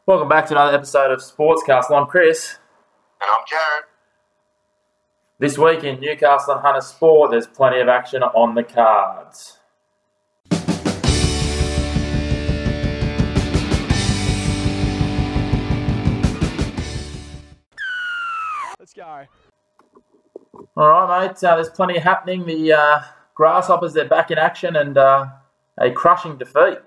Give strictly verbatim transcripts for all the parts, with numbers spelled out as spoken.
Welcome back to another episode of Sportscastle. I'm Chris. And I'm Jared. This week in Newcastle and Hunter Sport, there's plenty of action on the cards. Let's go. All right, mate. Uh, there's plenty happening. The uh, Grasshoppers, they're back in action and uh, a crushing defeat.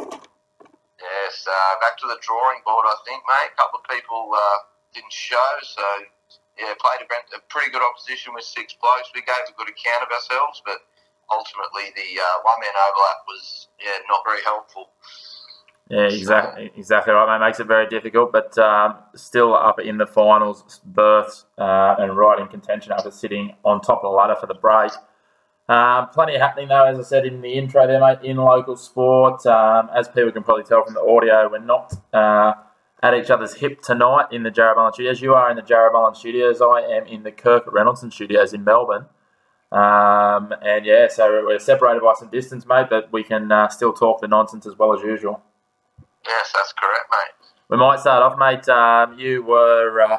Yes, uh, back to the drawing board, I think, mate. A couple of people uh, didn't show, so, yeah, played a, a pretty good opposition with six blokes. We gave a good account of ourselves, but ultimately the uh, one-man overlap was, yeah, not very helpful. Yeah, exactly, exactly right, mate. Makes it very difficult, but um, still up in the finals berth uh, and right in contention after sitting on top of the ladder for the break. Um, plenty happening, though, as I said in the intro there, mate, in local sport. Um, as people can probably tell from the audio, we're not uh, at each other's hip tonight in the Jarrah Boland Studios. You are in the Jarrah Boland Studios. I am in the Kirk Reynoldsson Studios in Melbourne. Um, and, yeah, so we're separated by some distance, mate, but we can uh, still talk the nonsense as well as usual. Yes, that's correct, mate. We might start off, mate. Um, you were uh,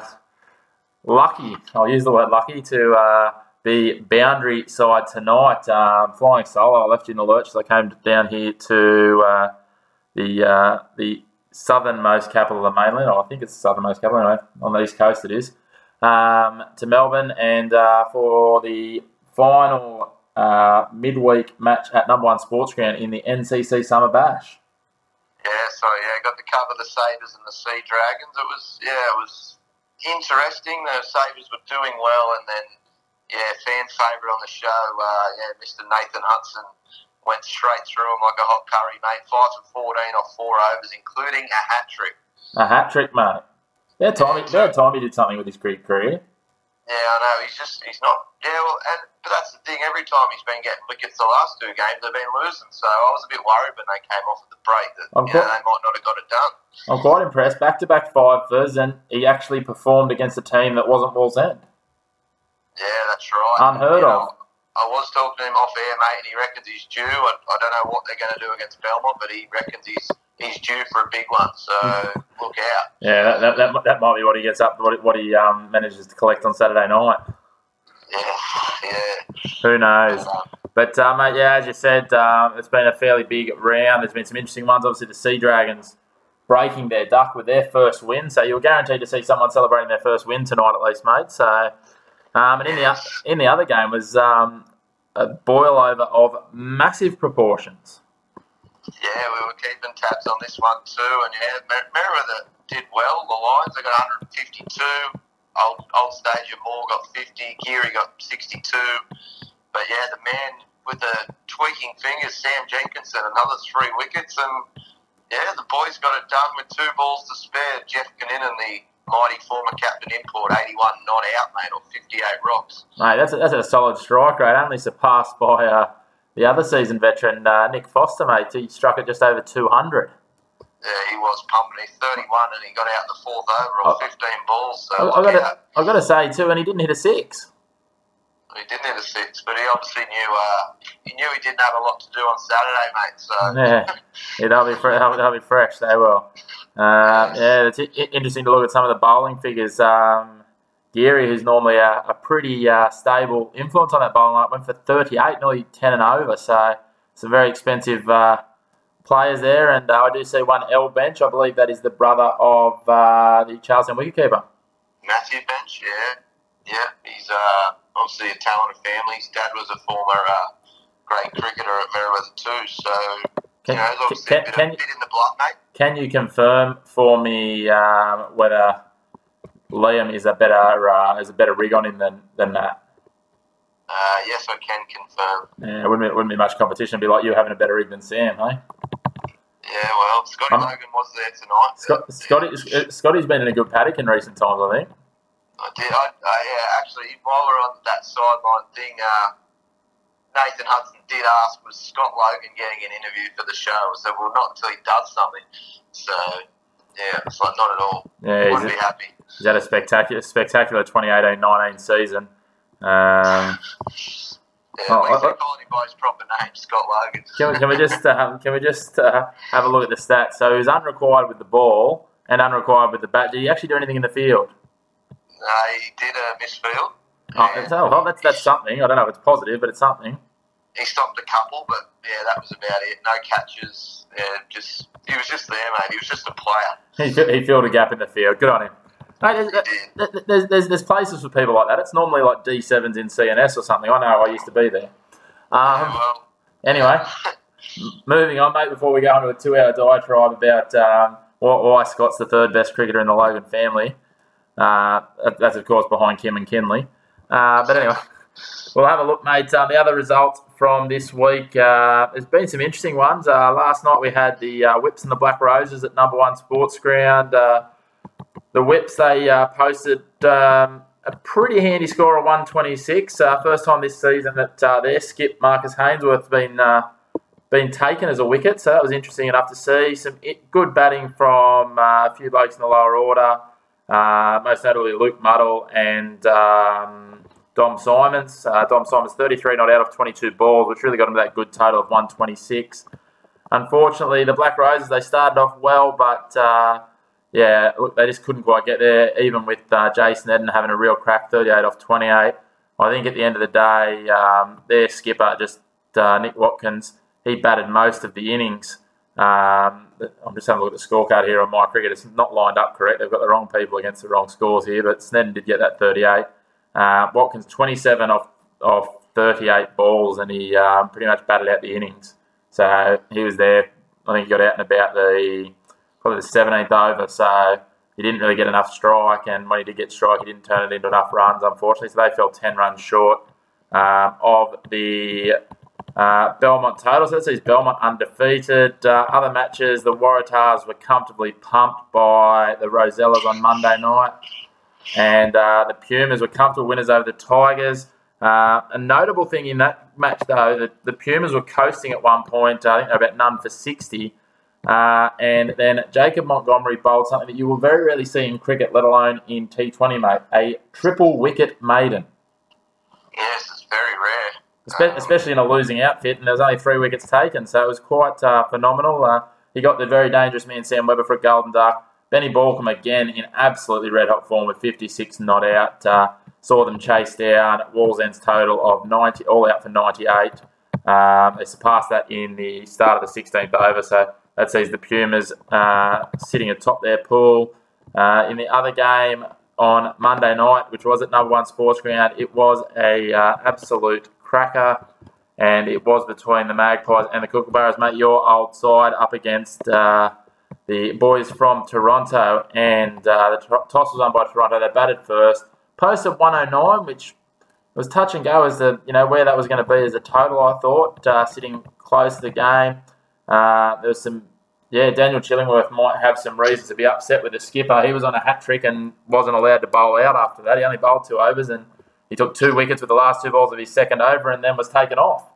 lucky, I'll use the word lucky, to... Uh, the boundary side tonight, um, flying solo. I left you in the lurch, so I came down here to uh, the uh, the southernmost capital of the mainland. Oh, I think it's the southernmost capital, anyway, on the east coast it is, um, to Melbourne, and uh, for the final uh, midweek match at Number One Sports Ground in the N C C Summer Bash. Yeah, so yeah, got to cover the Sabres and the Sea Dragons. It was yeah, it was interesting. The Sabres were doing well, and then. Yeah, fan favourite on the show, uh, yeah, Mister Nathan Hudson went straight through him like a hot curry, mate. five for fourteen off four overs, including a hat-trick. A hat-trick, mate. Yeah, Tommy, yeah, Tommy did something with his career. Yeah, I know. He's just, he's not, yeah, well, and, but that's the thing. Every time he's been getting wickets the last two games, they've been losing. So I was a bit worried when they came off at the break that, I'm you quite, know, they might not have got it done. I'm quite impressed. Back-to-back fivers, and he actually performed against a team that wasn't Wallsend. Yeah, that's right. Unheard you of. know, I was talking to him off air, mate, and he reckons he's due. I, I don't know what they're going to do against Belmont, but he reckons he's he's due for a big one. So look out. Yeah, that, that that that might be what he gets up, what, what he um, manages to collect on Saturday night. Yeah, yeah. Who knows? But uh, mate, yeah, as you said, um, it's been a fairly big round. There's been some interesting ones. Obviously, the Sea Dragons breaking their duck with their first win. So you're guaranteed to see someone celebrating their first win tonight, at least, mate. So. Um, and in the in the other game was um, a boil over of massive proportions. Yeah, we were keeping tabs on this one too, and yeah, Mer- Merriweather did well. The Lions, they got one hundred fifty-two. Old Old Stadia Moore got fifty. Geary got sixty-two. But yeah, the man with the tweaking fingers, Sam Jenkinson, another three wickets, and yeah, the boys got it done with two balls to spare. Jeff Kinninan, the mighty former captain import, eighty-one not out, mate, or fifty-eight rocks. Mate, that's a, that's a solid strike rate, only surpassed by uh, the other season veteran, uh, Nick Foster, mate. He struck it just over two hundred. Yeah, he was pumping. He's thirty-one and he got out the fourth over, or oh, fifteen balls. So I've got, I've got to say, too, and he didn't hit a six. He didn't hit a six, but he obviously knew uh, he knew he didn't have a lot to do on Saturday, mate. So yeah, yeah they'll be fre- they'll, they'll be fresh. They will. Uh, yeah, it's I- interesting to look at some of the bowling figures. Um, Geary, who's normally a, a pretty uh, stable influence on that bowling line, went for thirty-eight, nearly ten and over. So some very expensive uh, players there. And uh, I do see one L Bench. I believe that is the brother of uh, the Charleston wicketkeeper. Matthew Bench, yeah, yeah. He's uh, obviously a talented family. His dad was a former uh, great cricketer at Merriweather too. So can, you know, there's obviously can, a bit, can, of, bit in the blood, mate. Can you confirm for me um, whether Liam is a better uh, is a better rig on him than than that? Uh, yes, I can confirm. Yeah, it wouldn't be, wouldn't be much competition. It'd be like you having a better rig than Sam, hey? Yeah, well, Scotty um, Logan was there tonight. Scott, but, Scotty, yeah. Scotty's been in a good paddock in recent times, I think. I did. I, I, yeah, actually, while we're on that sideline thing, uh, Nathan Hudson did ask, was Scott Logan getting an interview for the show? I said, well, not until he does something. So, yeah, it's like, not at all. Yeah, wouldn't be happy. He's had a spectacular, spectacular twenty eighteen nineteen season. Um, yeah, at least they're calling him by his proper name, Scott Logan. Can we, can we just um, can we just uh, have a look at the stats? So he was unrequired with the ball, and unrequired with the bat. Did he actually do anything in the field? No, he did a misfield. Oh, that's, oh, well, that's, that's something. I don't know if it's positive, but it's something. He stopped a couple, but yeah, that was about it. No catches. Yeah, just he was just there, mate. He was just a player. He, he filled a gap in the field. Good on him. Mate, there's, there's, there's, there's places for people like that. It's normally like D sevens in C N S or something. I know I used to be there. Um, Yeah, well, anyway, moving on, mate, before we go into a two-hour diatribe about um, why Scott's the third best cricketer in the Logan family. Uh, that's, of course, behind Kim and Kinley. Uh, but anyway, we'll have a look, mate. Um, the other results from this week, uh, there's been some interesting ones. Uh, last night we had the uh, Whips and the Black Roses at number one Sports Ground. Uh, the Whips, they uh, posted um, a pretty handy score of one twenty-six. Uh, first time this season that uh, their skip, Marcus Hainsworth, been uh, been taken as a wicket, so that was interesting enough to see. Some good batting from uh, a few blokes in the lower order, uh, most notably Luke Muddle and um, Dom Simons. Uh, Dom Simons, thirty-three not out of twenty-two balls, which really got him to that good total of one twenty-six. Unfortunately, the Black Roses, they started off well, but uh, yeah, look, they just couldn't quite get there, even with uh, Jason Eden having a real crack, thirty-eight off twenty-eight. I think at the end of the day, um, their skipper, just uh, Nick Watkins, he batted most of the innings. Um, I'm just having a look at the scorecard here on My Cricket. It's not lined up correct. They've got the wrong people against the wrong scores here, but Snedden did get that thirty-eight. Uh, Watkins, twenty-seven off, off thirty-eight balls, and he um, pretty much batted out the innings. So he was there. I think he got out and about the probably the seventeenth over, so he didn't really get enough strike, and when he did get strike, he didn't turn it into enough runs, unfortunately. So they fell ten runs short um, of the uh, Belmont total. So that sees Belmont undefeated. Uh, other matches, the Waratahs were comfortably pumped by the Rosellas on Monday night, and uh, the Pumas were comfortable winners over the Tigers. Uh, a notable thing in that match, though, that the Pumas were coasting at one point. I think they were about none for sixty. Uh, and then Jacob Montgomery bowled something that you will very rarely see in cricket, let alone in T twenty, mate. A triple wicket maiden. yes, it's very rare. Espe- especially in a losing outfit, and there was only three wickets taken, so it was quite uh, phenomenal. Uh, he got the very dangerous man Sam Webber for a golden duck. Benny Balcombe again in absolutely red-hot form with fifty-six not out. Uh, saw them chase down Wallsend's total of ninety, all out for ninety-eight. Um, they surpassed that in the start of the sixteenth over, so that sees the Pumas uh, sitting atop their pool. Uh, in the other game on Monday night, which was at number one Sports Ground, it was a uh, absolute cracker, and it was between the Magpies and the Kookaburras, mate. Your old side up against uh, the boys from Toronto, and uh, the to- toss was won by Toronto. They batted first, posted one oh nine, which was touch and go as the you know where that was going to be as a total. I thought uh, sitting close to the game. Uh, there was some, yeah, Daniel Chillingworth might have some reasons to be upset with the skipper. He was on a hat trick and wasn't allowed to bowl out after that. He only bowled two overs and he took two wickets with the last two balls of his second over and then was taken off.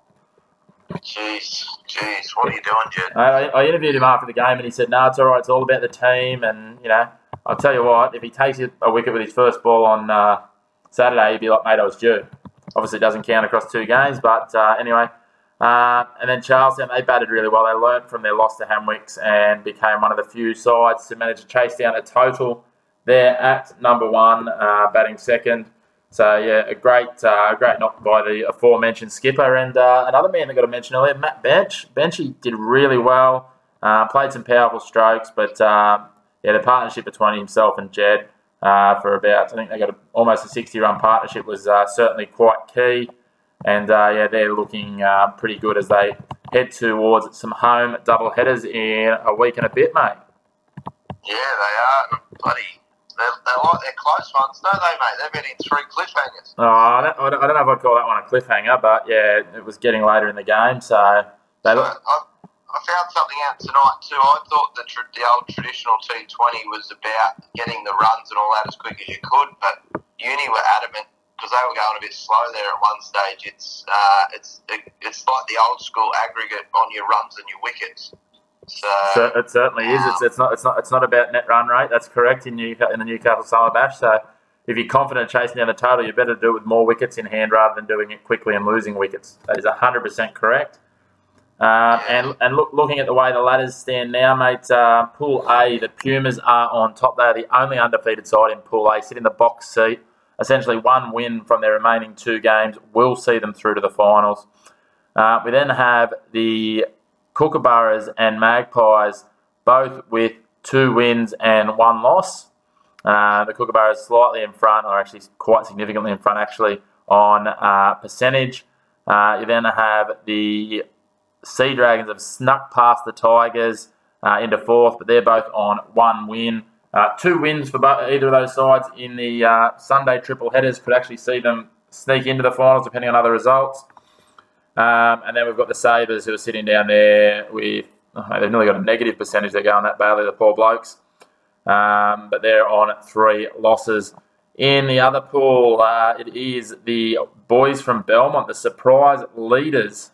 Jeez, jeez, what are you doing, Jed? I, I interviewed him after the game and he said, no, it's all right, it's all about the team. And, you know, I'll tell you what, if he takes a wicket with his first ball on uh, Saturday, he'd be like, mate, I was due. Obviously, it doesn't count across two games, but uh, anyway. Uh, and then Charlestown, they batted really well. They learnt from their loss to Hamwicks and became one of the few sides to manage to chase down a total there at number one, uh, batting second. So, yeah, a great uh, great knock by the aforementioned skipper. And uh, another man that got a mention earlier, Matt Bench. Benchy did really well, uh, played some powerful strokes, but, uh, yeah, the partnership between himself and Jed uh, for about, I think they got a, almost a sixty-run partnership was uh, certainly quite key. And, uh, yeah, they're looking uh, pretty good as they head towards some home double headers in a week and a bit, mate. Yeah, they are. Bloody, they're, they're like they're close ones, don't they, mate? They've been in three cliffhangers. Oh, I don't, I don't know if I'd call that one a cliffhanger, but, yeah, it was getting later in the game, so they look... I, I found something out tonight, too. I thought the, tr- the old traditional T twenty was about getting the runs and all that as quick as you could, but Uni were adamant, because they were going a bit slow there at one stage. It's uh, it's it, it's like the old school aggregate on your runs and your wickets. So, so it certainly um, is. It's, it's not it's not it's not about net run rate. That's correct in New in the Newcastle Summer Bash. So if you're confident chasing down the total, you better do it with more wickets in hand rather than doing it quickly and losing wickets. That is one hundred percent correct. Um, and and look, looking at the way the ladders stand now, mate, uh, Pool A, the Pumas are on top. They are the only undefeated side in Pool A, sit in the box seat. Essentially, one win from their remaining two games will see them through to the finals. Uh, we then have the Kookaburras and Magpies, both with two wins and one loss. Uh, the Kookaburras slightly in front, or actually quite significantly in front, actually, on uh, percentage. Uh, you then have the Sea Dragons have snuck past the Tigers uh, into fourth, but they're both on one win. Uh, two wins for both, either of those sides in the uh, Sunday triple headers could actually see them sneak into the finals, depending on other results. Um, and then we've got the Sabres who are sitting down there with, oh, they've nearly got a negative percentage. They're going that badly, the poor blokes. Um, but they're on three losses. In the other pool, uh, it is the boys from Belmont, the surprise leaders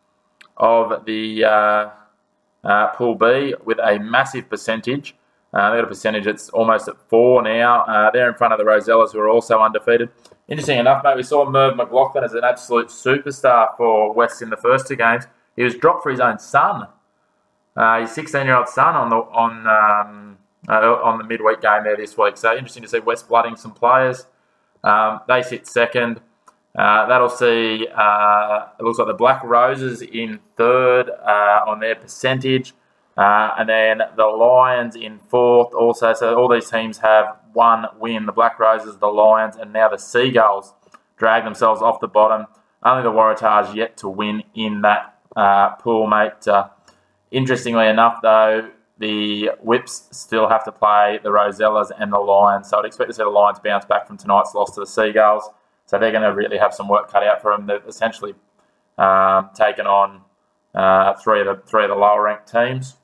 of the uh, uh, Pool B with a massive percentage. Uh, they've got a percentage that's almost at four now. Uh, they're in front of the Rosellas, who are also undefeated. Interesting enough, mate, we saw Merv McLaughlin as an absolute superstar for West in the first two games. He was dropped for his own son, uh, his sixteen-year-old son, on the on um, uh, on the midweek game there this week. So interesting to see West blooding some players. Um, they sit second. Uh, that'll see, uh, it looks like the Black Roses in third uh, on their percentage. Uh, and then the Lions in fourth also. So all these teams have one win. The Black Roses, the Lions, and now the Seagulls drag themselves off the bottom. Only the Waratahs yet to win in that uh, pool, mate. Uh, interestingly enough, though, the Whips still have to play the Rosellas and the Lions. So I'd expect to see the Lions bounce back from tonight's loss to the Seagulls. So they're going to really have some work cut out for them. They've essentially um, taken on uh, three of the three of the lower ranked teams.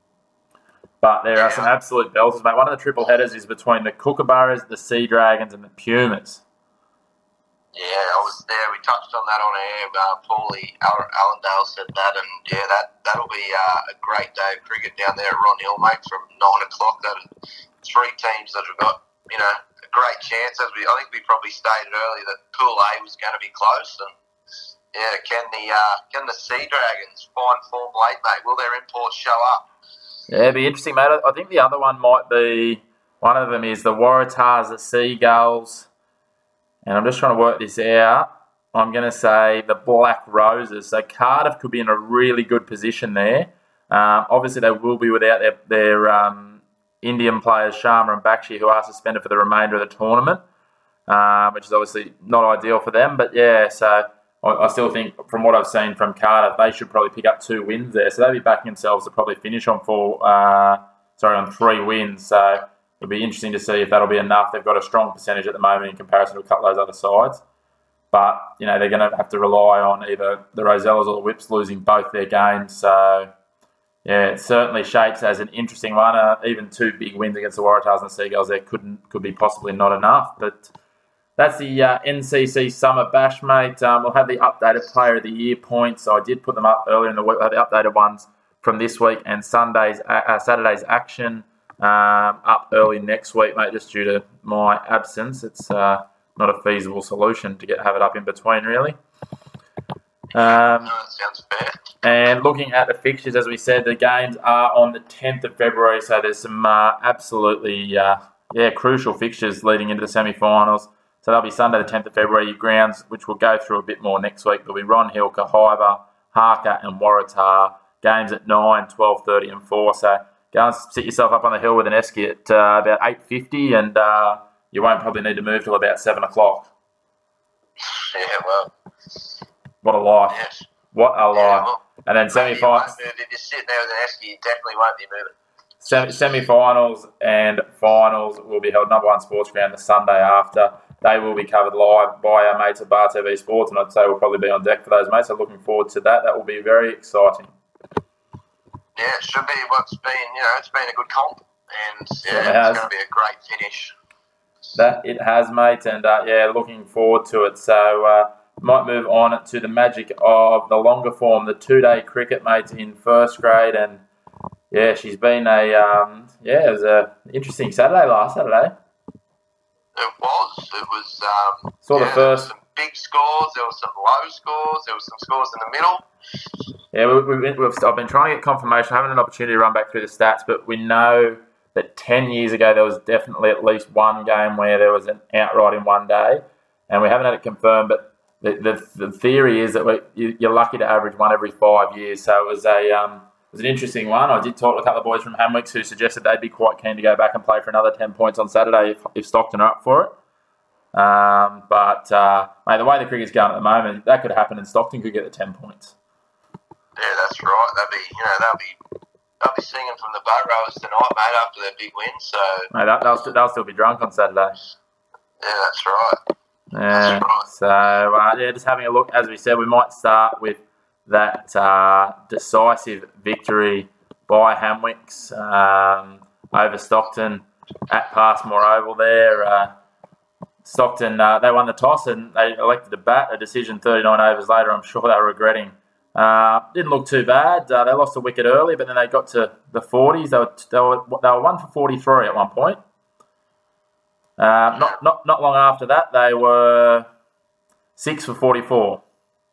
But there are some absolute belters, mate. One of the triple headers is between the Kookaburras, the Sea Dragons, and the Pumas. Yeah, I was there. We touched on that on air. Uh, Paulie Allendale said that, and yeah, that that'll be uh, a great day of cricket down there at Ron Hill, mate, from nine o'clock. That three teams that have got, you know, a great chance. As we, I think we probably stated earlier that Pool A was going to be close, and yeah, can the uh, can the Sea Dragons find form late, mate? Will their imports show up? Yeah, it'd be interesting, mate. I think the other one might be, one of them is the Waratahs, the Seagulls, and I'm just trying to work this out. I'm going to say the Black Roses. So Cardiff could be in a really good position there. Um, obviously, they will be without their, their um, Indian players, Sharma and Bakshi, who are suspended for the remainder of the tournament, uh, which is obviously not ideal for them. But yeah, so I, I still think, from what I've seen from Cardiff, they should probably pick up two wins there. So they'll be backing themselves to probably finish on four, uh, sorry, on three wins. So it'll be interesting to see if that'll be enough. They've got a strong percentage at the moment in comparison to a couple of those other sides. But, you know, they're going to have to rely on either the Rosellas or the Whips losing both their games. So, yeah, it certainly shapes as an interesting one. Uh, even two big wins against the Waratahs and the Seagulls there couldn't could be possibly not enough. But that's the uh, N C C Summer Bash, mate. Um, we'll have the updated Player of the Year points. So I did put them up earlier in the week. We'll have the updated ones from this week and Sunday's uh, Saturday's action um, up early next week, mate, just due to my absence. It's uh, not a feasible solution to get have it up in between, really. Um, no, that sounds fair. And looking at the fixtures, as we said, the games are on the tenth of February, so there's some uh, absolutely uh, yeah crucial fixtures leading into the semi-finals. So that'll be Sunday the tenth of February, your grounds, which we'll go through a bit more next week. There'll be Ron Hill, Cahiba, Harker and Waratah. Games at nine, twelve thirty and four. So go and sit yourself up on the hill with an esky at uh, about eight fifty, and uh, you won't probably need to move till about seven o'clock. Yeah, well. What a life. Yes. What a life. Yeah, well, and then semi-finals. If you're sitting there with an esky, you definitely won't be moving. Sem- semi-finals and finals will be held number one sports ground the Sunday after. They will be covered live by our mates at Bar T V Sports, and I'd say we'll probably be on deck for those, mates. So looking forward to that. That will be very exciting. Yeah, it should be what's been, you know, it's been a good comp, and yeah, it it's going to be a great finish. That it has, mate, and uh, yeah, looking forward to it. So uh, might move on to the magic of the longer form, the two-day cricket, mate, in first grade, and yeah, she's been a um, yeah, it was a interesting Saturday last Saturday. It was. It was. Um, Saw yeah, the first some big scores. There was some low scores. There was some scores in the middle. Yeah, we, we've, we've, I've been trying to get confirmation. I haven't had an opportunity to run back through the stats, but we know that ten years ago there was definitely at least one game where there was an outright in one day, and we haven't had it confirmed, but the the, the theory is that we, you, you're lucky to average one every five years. So it was a um, it was an interesting one. I did talk to a couple of boys from Hamwicks who suggested they'd be quite keen to go back and play for another ten points on Saturday if, if Stockton are up for it. Um, but uh, mate, the way the cricket's going at the moment, that could happen, and Stockton could get the ten points. Yeah, that's right. They'll be, you know, they'll be, they'll be singing from the boat rowers tonight, mate, after their big win. So, mate, they'll, they'll, st- they'll still be drunk on Saturday. Yeah, that's right. Yeah. That's right. So, uh, yeah, just having a look. As we said, we might start with that uh, decisive victory by Hamwicks um, over Stockton at Passmore Oval. There, uh, Stockton uh, they won the toss and they elected to bat. A decision thirty-nine overs later. I'm sure they were regretting. Uh, didn't look too bad. Uh, they lost a wicket early, but then they got to the forties. They were they were they were one for forty-three at one point. Uh, not not not long after that, they were six for forty-four.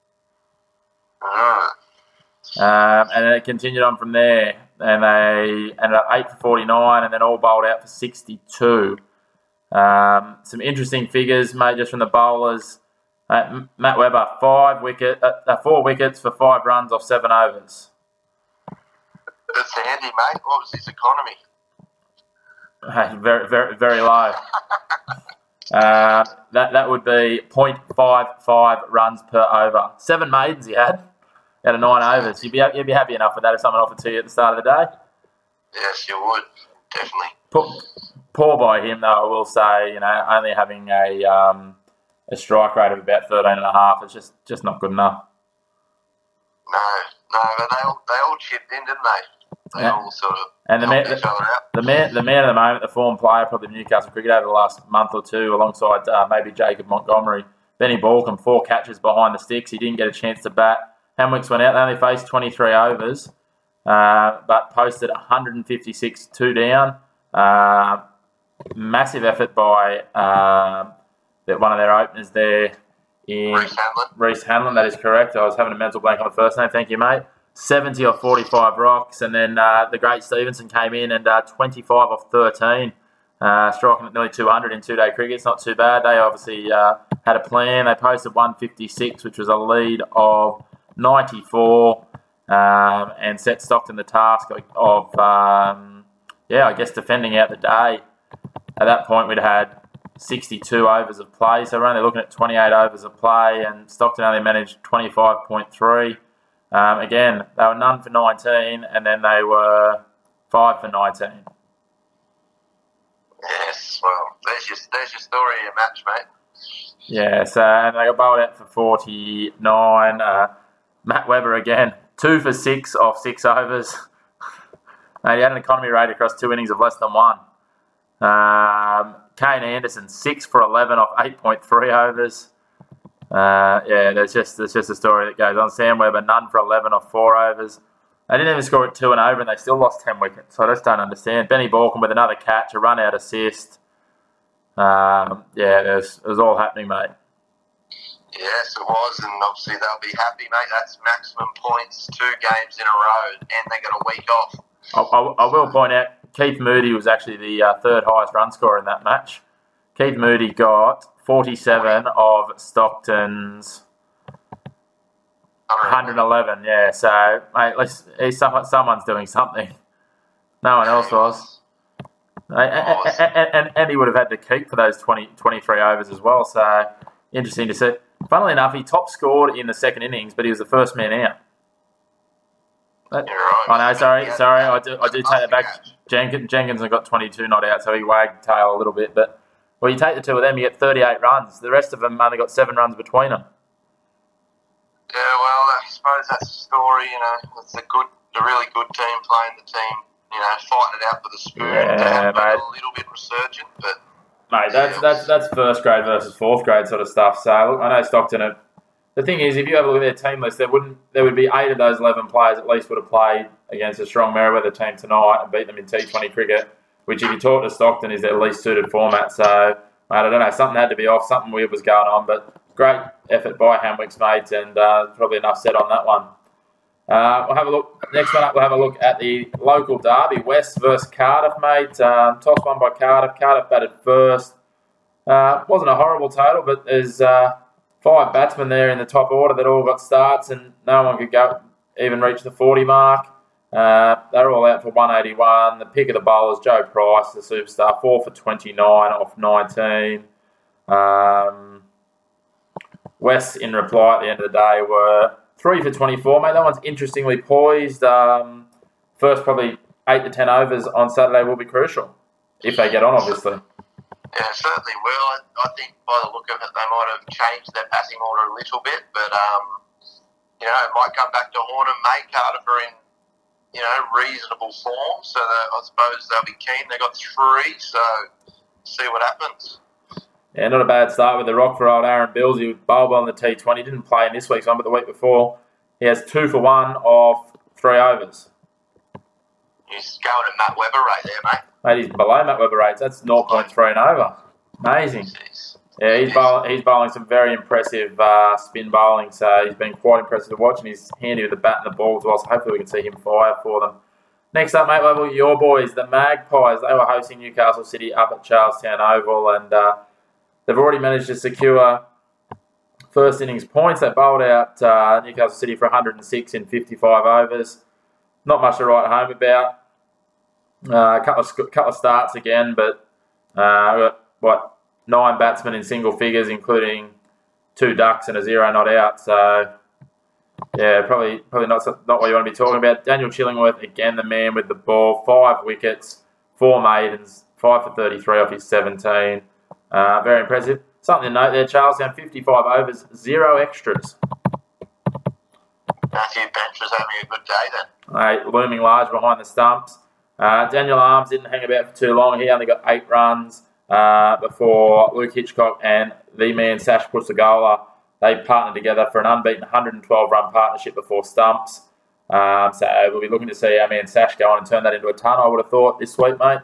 Mm. Um, and then it continued on from there, and they ended up eight for forty-nine, and then all bowled out for sixty-two. Um, some interesting figures, mate, just from the bowlers. Uh, Matt Webber, five wicket, uh, uh, four wickets for five runs off seven overs. That's handy, mate. What was his economy? Uh, very, very, very low. uh, that that would be point five five runs per over. Seven maidens he had out of nine overs. You'd be you'd be happy enough with that if someone offered to you at the start of the day. Yes, you would definitely. Poor, poor by him, though. I will say, you know, only having a um, a strike rate of about thirteen and a half. It's just, just not good enough. No, no, but they all they all chipped in, didn't they? They Yeah. all sort of And the man, helped each other out. the man, the man of the moment, the form player, probably Newcastle cricket over the last month or two, alongside uh, maybe Jacob Montgomery, Benny Balcombe, four catches behind the sticks. He didn't get a chance to bat. Hamwicks went out. They only faced twenty-three overs, uh, but posted one hundred fifty-six, two down. Uh, massive effort by uh, one of their openers there in Reece Hanlon. Reece Hanlon. That is correct. I was having a mental blank on the first name. Thank you, mate. seventy off forty-five rocks, and then uh, the great Stevenson came in and uh, twenty-five off thirteen, uh, striking at nearly two hundred in two-day cricket. It's not too bad. They obviously uh, had a plan. They posted one fifty-six, which was a lead of ninety-four, um, and set Stockton the task of, um, yeah, I guess defending out the day. At that point, we'd had sixty-two overs of play, so we're only looking at twenty-eight overs of play, and Stockton only managed twenty-five point three. Um, again, they were none for nineteen, and then they were five for nineteen. Yes, well, there's your, there's your story of your match, mate. Yeah, so and they got bowled out for forty-nine. Uh, Matt Webber again, two for six off six overs. uh, he had an economy rate across two innings of less than one. Um, Kane Anderson, six for eleven off eight point three overs. Uh, yeah, there's just there's just a story that goes on. Sam Webber, none for eleven off four overs. They didn't even score at two and over, and they still lost ten wickets. So I just don't understand. Benny Balcombe with another catch, a run-out assist. Um, yeah, there's, it was all happening, mate. Yes, it was, and obviously they'll be happy, mate. That's maximum points, two games in a row, and they got a week off. I, I, I will point out, Keith Moody was actually the uh, third highest run scorer in that match. Keith Moody got forty-seven of Stockton's one hundred eleven. Yeah, so mate, let's, he's some, someone's doing something. No one else was. And, and, and, and he would have had to keep for those twenty, twenty-three overs as well. So interesting to see. Funnily enough, he top scored in the second innings, but he was the first man out. You're right. I know, sorry, sorry, I do, I do take that back. Jenkins, Jenkins got twenty-two not out, so he wagged tail a little bit, but. Well, you take the two of them, you get thirty-eight runs. The rest of them only got seven runs between them. Yeah, well, I suppose that's the story, you know. It's a good, a really good team playing the team, you know, fighting it out for the spoon. Yeah, they have been mate. a little bit resurgent, but... Mate, that's yeah. that's that's first grade versus fourth grade sort of stuff. So, look, I know Stockton are... The thing is, if you have a look at their team list, there wouldn't there would be eight of those eleven players at least would have played against a strong Merewether team tonight and beat them in T twenty cricket, which if you talk to Stockton is their least suited format. So, mate, I don't know, something had to be off, something weird was going on, but great effort by Hamwicks, mate, and uh, probably enough said on that one. Uh, we'll have a look. Next one up, we'll have a look at the local derby, West versus Cardiff, mate. Um, toss one by Cardiff. Cardiff batted first. Uh, wasn't a horrible total, but there's uh, five batsmen there in the top order that all got starts, and no one could go even reach the forty mark. Uh, they're all out for one eighty-one. The pick of the bowlers, Joe Price, the superstar, four for twenty-nine off nineteen. Um, West, in reply at the end of the day, were three for twenty-four, mate. That one's interestingly poised. Um, first probably eight to ten overs on Saturday will be crucial, if they get on, obviously. Yeah, certainly will. I, I think by the look of it, they might have changed their passing order a little bit, but, um, you know, it might come back to Horner. Mate, Cardiff are in, you know, reasonable form, so I suppose they'll be keen. They got three, so see what happens. Yeah, not a bad start with the rock for old Aaron Bills. He was bowled on the T twenty. Didn't play in this week's one, but the week before, he has two for one off three overs. He's going to Matt Webber rate there, mate. Mate, he's below Matt Webber rates. That's zero point three and over. Amazing. Yeah, he's bowling, he's bowling some very impressive uh, spin bowling, so he's been quite impressive to watch, and he's handy with the bat and the ball as well, so hopefully we can see him fire for them. Next up, mate, we'll have your boys, the Magpies. They were hosting Newcastle City up at Charlestown Oval, and uh, they've already managed to secure first innings points. They bowled out uh, Newcastle City for one hundred six in fifty-five overs. Not much to write home about. Uh, a couple of, couple of starts again, but uh, what, nine batsmen in single figures, including two ducks and a zero not out. So, yeah, probably probably not not what you want to be talking about. Daniel Chillingworth, again, the man with the ball. Five wickets, four maidens, five for thirty-three off his seventeen. Uh, very impressive. Something to note there, Charlestown, fifty-five overs, zero extras. Matthew Bench was having a good day then. Uh, looming large behind the stumps. Uh, Daniel Arms didn't hang about for too long. He only got eight runs uh, before Luke Hitchcock and the man Sash Pusagola, they partnered together for an unbeaten one hundred twelve run partnership before stumps. Um, so we'll be looking to see our man Sash go on and turn that into a ton, I would have thought, this week, mate.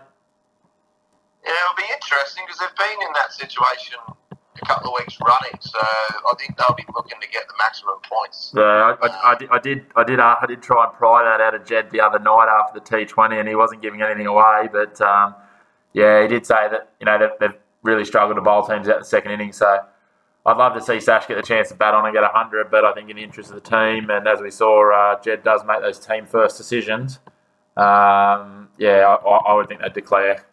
Yeah, it'll be interesting because they've been in that situation a couple of weeks running, so I think they'll be looking to get the maximum points. Yeah, I, I, I, did, I did, I did, uh, I did try and pry that out of Jed the other night after the T twenty, and he wasn't giving anything away. But um, yeah, he did say that you know they've, they've really struggled to bowl teams out the second inning. So I'd love to see Sash get the chance to bat on and get a hundred. But I think in the interest of the team, and as we saw, uh, Jed does make those team first decisions. Um, yeah, I, I would think they'd declare.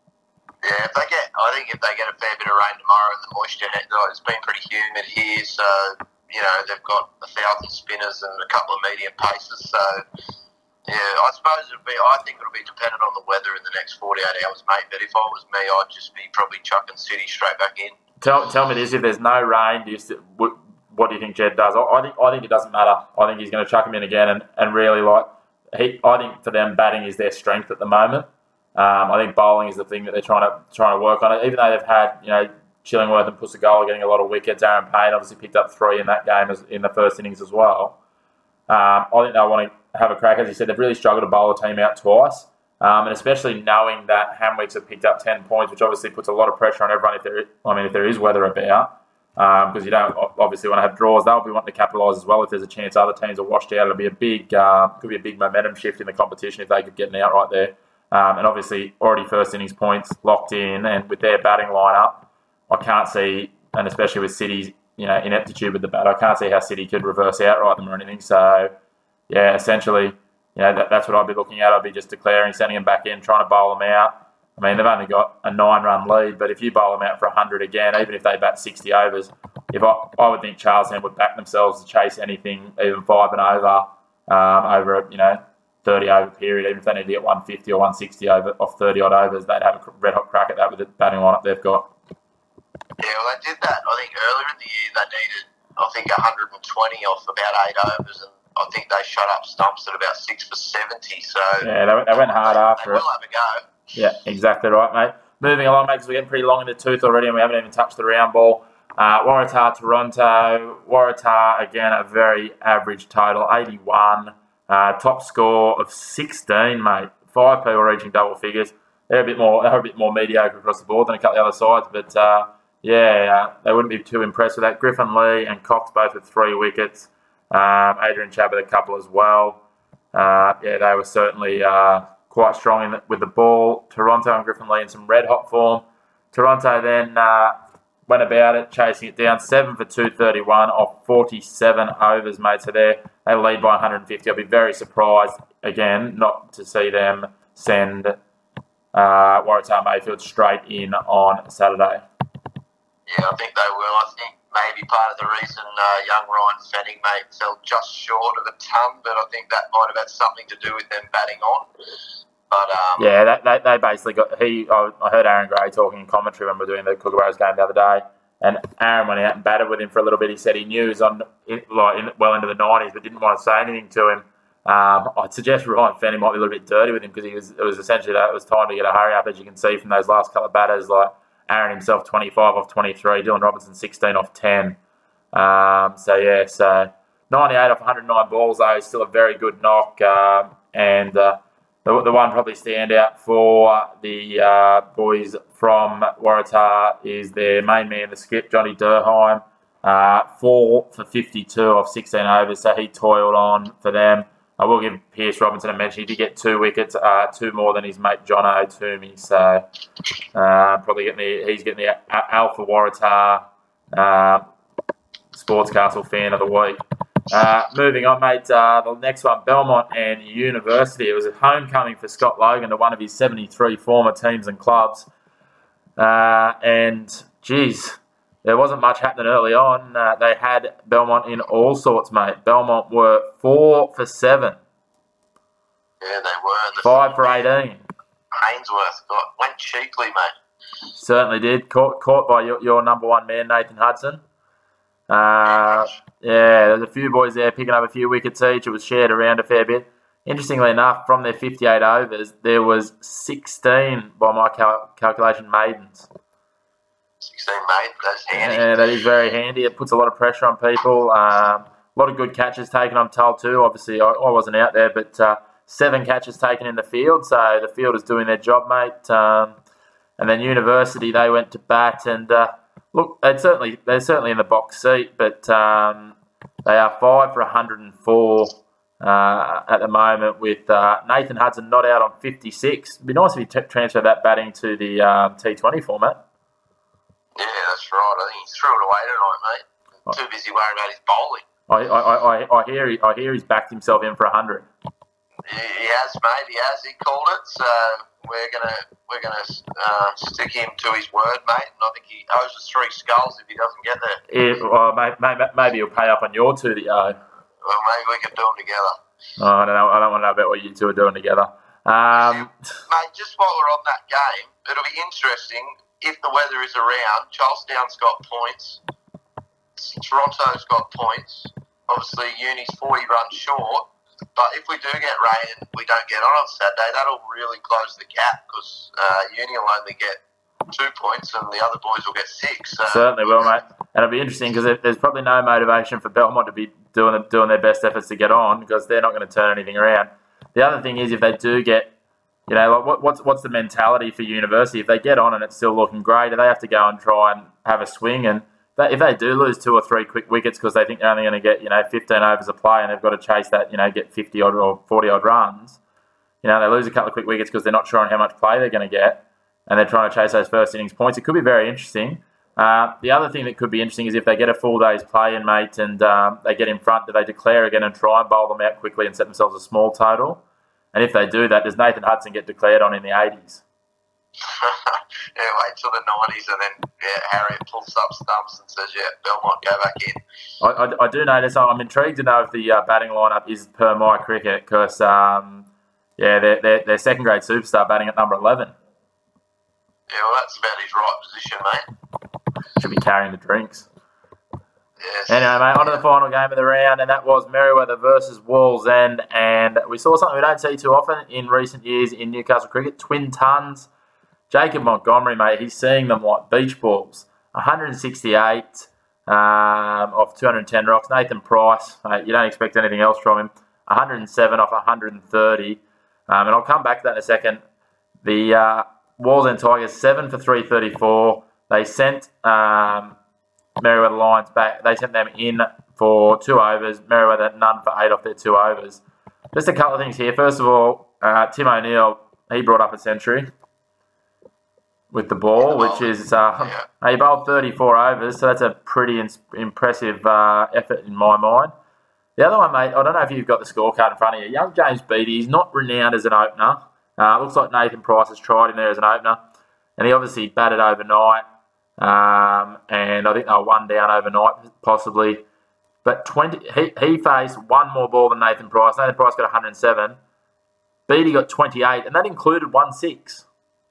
Yeah, if they get, I think if they get a fair bit of rain tomorrow and the moisture, it's been pretty humid here, so, you know, they've got a thousand spinners and a couple of medium paces, so, yeah, I suppose it'll be, I think it'll be dependent on the weather in the next forty-eight hours, mate, but if I was me, I'd just be probably chucking City straight back in. Tell tell me this, if there's no rain, do you st- what, what do you think Jed does? I, I think I think it doesn't matter. I think he's going to chuck him in again and, and really, like, he, I think for them, batting is their strength at the moment. Um, I think bowling is the thing that they're trying to trying to work on. It, even though they've had, you know, Chillingworth and Pusagola getting a lot of wickets. Aaron Payne obviously picked up three in that game as, in the first innings as well. Um, I think they want to have a crack. As you said, they've really struggled to bowl a team out twice, um, and especially knowing that Hamwicks have picked up ten points, which obviously puts a lot of pressure on everyone. If there, I mean, if there is weather about, because um, you don't obviously want to have draws. They'll be wanting to capitalise as well. If there's a chance other teams are washed out, it'll be a big, uh, could be a big momentum shift in the competition if they could get an out right there. Um, and obviously, already first innings points locked in, and with their batting lineup, I can't see, and especially with City's, you know, ineptitude with the bat, I can't see how City could reverse outright them or anything. So, yeah, essentially, you know, that, that's what I'd be looking at. I'd be just declaring, sending them back in, trying to bowl them out. I mean, they've only got a nine-run lead, but if you bowl them out for one hundred again, even if they bat sixty overs, if I, I would think Charlestown would back themselves to chase anything, even five and over, um, over, you know, thirty over period. Even if they need to get one fifty or one sixty over off thirty odd overs, they'd have a red hot crack at that with the batting lineup they've got. Yeah, well, they did that. I think earlier in the year they needed, I think, one hundred twenty off about eight overs, and I think they shut up stumps at about six for seventy. So yeah, they, they went hard they, after they it. will have a go. Yeah, exactly right, mate. Moving along, mate, because we're getting pretty long in the tooth already, and we haven't even touched the round ball. Uh, Waratah, Toronto. Waratah, again, a very average total, eighty-one. Uh, top score of sixteen, mate. Five people reaching double figures. They're a bit more, they're a bit more mediocre across the board than a couple of the other sides, but uh, Yeah, uh, they wouldn't be too impressed with that. Griffin Lee and Cox both with three wickets. Um, Adrian Chabb with a couple as well. Uh, yeah, they were certainly uh, quite strong in the, with the ball. Toronto and Griffin Lee in some red-hot form. Toronto then uh, went about it, chasing it down. seven for two thirty-one off forty-seven overs, mate. So they they lead by one hundred fifty. I'll be very surprised, again, not to see them send uh, Waratah Mayfield straight in on Saturday. Yeah, I think they will. I think maybe part of the reason uh, young Ryan Fanning, mate, fell just short of a ton, but I think that might have had something to do with them batting on. But um, yeah, they, they, they basically got... He, I, I heard Aaron Gray talking in commentary when we were doing the Kookaburras game the other day, and Aaron went out and batted with him for a little bit. He said he knew he was on, like, in, well into the nineties, but didn't want to say anything to him. Um, I'd suggest Ryan Fanning might be a little bit dirty with him because he was, it was essentially that it was time to get a hurry up, as you can see from those last couple of batters, like Aaron himself twenty-five off twenty-three, Dylan Robertson sixteen off ten. Um, so, yeah, so ninety-eight off one hundred nine balls, though, is still a very good knock. Um, and uh, the, the one probably stand out for the uh, boys from Waratah is their main man, the skip, Johnny Durheim. Uh, four for fifty-two off sixteen overs, so he toiled on for them. I will give Pierce Robinson a mention. He did get two wickets, uh, two more than his mate John O'Toomey. So uh, probably getting the he's getting the Alpha Waratah uh, Sportscastle Fan of the Week. Uh, moving on, mate. Uh, the next one, Belmont and University. It was a homecoming for Scott Logan to one of his seventy-three former teams and clubs. Uh, and geez, there wasn't much happening early on. Uh, they had Belmont in all sorts, mate. Belmont were four for seven. Yeah, they were. The Five for eighteen. Hainsworth got went cheaply, mate. Certainly did. Caught, caught by your, your number one man, Nathan Hudson. Uh, yeah, there's a few boys there picking up a few wickets each. It was shared around a fair bit. Interestingly enough, from their fifty-eight overs, there was sixteen, by my cal- calculation, maidens. sixteen maidens, that's handy. Yeah, that is very handy. It puts a lot of pressure on people. Um, a lot of good catches taken, I'm told, too. Obviously, I, I wasn't out there, but uh, seven catches taken in the field, so the field is doing their job, mate. Um, and then University, they went to bat, and uh, look, they're certainly, they're certainly in the box seat, but um, they are five for one hundred four uh, at the moment, with uh, Nathan Hudson not out on fifty-six. It'd be nice if you t- transfer that batting to the um, T twenty format. Yeah, that's right. I think he threw it away tonight, mate. I'm too busy worrying about his bowling. I, I, I, I hear he, I hear he's backed himself in for a hundred. He, he has, mate. He has. He called it. So we're gonna we're gonna uh, stick him to his word, mate. And I think he owes us three skulls if he doesn't get there. Yeah, well, maybe, maybe he'll pay up on your two that you owe. Well, maybe we can do them together. Oh, I don't know. I don't want to know about what you two are doing together. Um, mate, just while we're on that game, it'll be interesting. If the weather is around, Charlestown's got points, Toronto's got points. Obviously, Uni's forty runs short. But if we do get rain and we don't get on on Saturday, that'll really close the gap because uh, Uni will only get two points and the other boys will get six. So. Certainly will, mate. And it'll be interesting because there's probably no motivation for Belmont to be doing doing their best efforts to get on because they're not going to turn anything around. The other thing is if they do get, you know, like what, what's what's the mentality for University? If they get on and it's still looking great, do they have to go and try and have a swing? And they, if they do lose two or three quick wickets because they think they're only going to get, you know, fifteen overs of play and they've got to chase that, you know, get fifty odd or forty odd runs, you know, they lose a couple of quick wickets because they're not sure on how much play they're going to get and they're trying to chase those first innings points. It could be very interesting. Uh, the other thing that could be interesting is if they get a full day's play in, mate, and um, they get in front, do they declare again and try and bowl them out quickly and set themselves a small total? And if they do that, does Nathan Hudson get declared on in the eighties? Yeah, wait till the nineties and then yeah, Harriet pulls up stumps and says, yeah, Belmont, go back in. I, I, I do notice, I'm intrigued to know if the uh, batting lineup is per my cricket because, um, yeah, their, their, their second grade superstar batting at number eleven. Yeah, well, that's about his right position, mate. Should be carrying the drinks. Yes. Anyway, mate, on to the final game of the round, and that was Merewether versus Wallsend. And we saw something we don't see too often in recent years in Newcastle cricket, twin tons. Jacob Montgomery, mate, he's seeing them like beach balls. one hundred sixty-eight um, off two hundred ten rocks. Nathan Price, mate, you don't expect anything else from him. one hundred seven off one hundred thirty. Um, and I'll come back to that in a second. The uh, Wallsend Tigers, seven for three thirty-four. they sent um, Merewether Lions back. They sent them in for two overs. Merewether none for eight off their two overs. Just a couple of things here. First of all, uh, Tim O'Neill, he brought up a century with the ball, which is uh, he bowled thirty-four overs, so that's a pretty ins- impressive uh, effort in my mind. The other one, mate, I don't know if you've got the scorecard in front of you. Young James Beattie, he's not renowned as an opener. Uh, looks like Nathan Price has tried him there as an opener, and he obviously batted overnight, um, and I think they were one down overnight, possibly. But twenty, he, he faced one more ball than Nathan Price. Nathan Price got one hundred seven. Beattie got twenty-eight, and that included one six.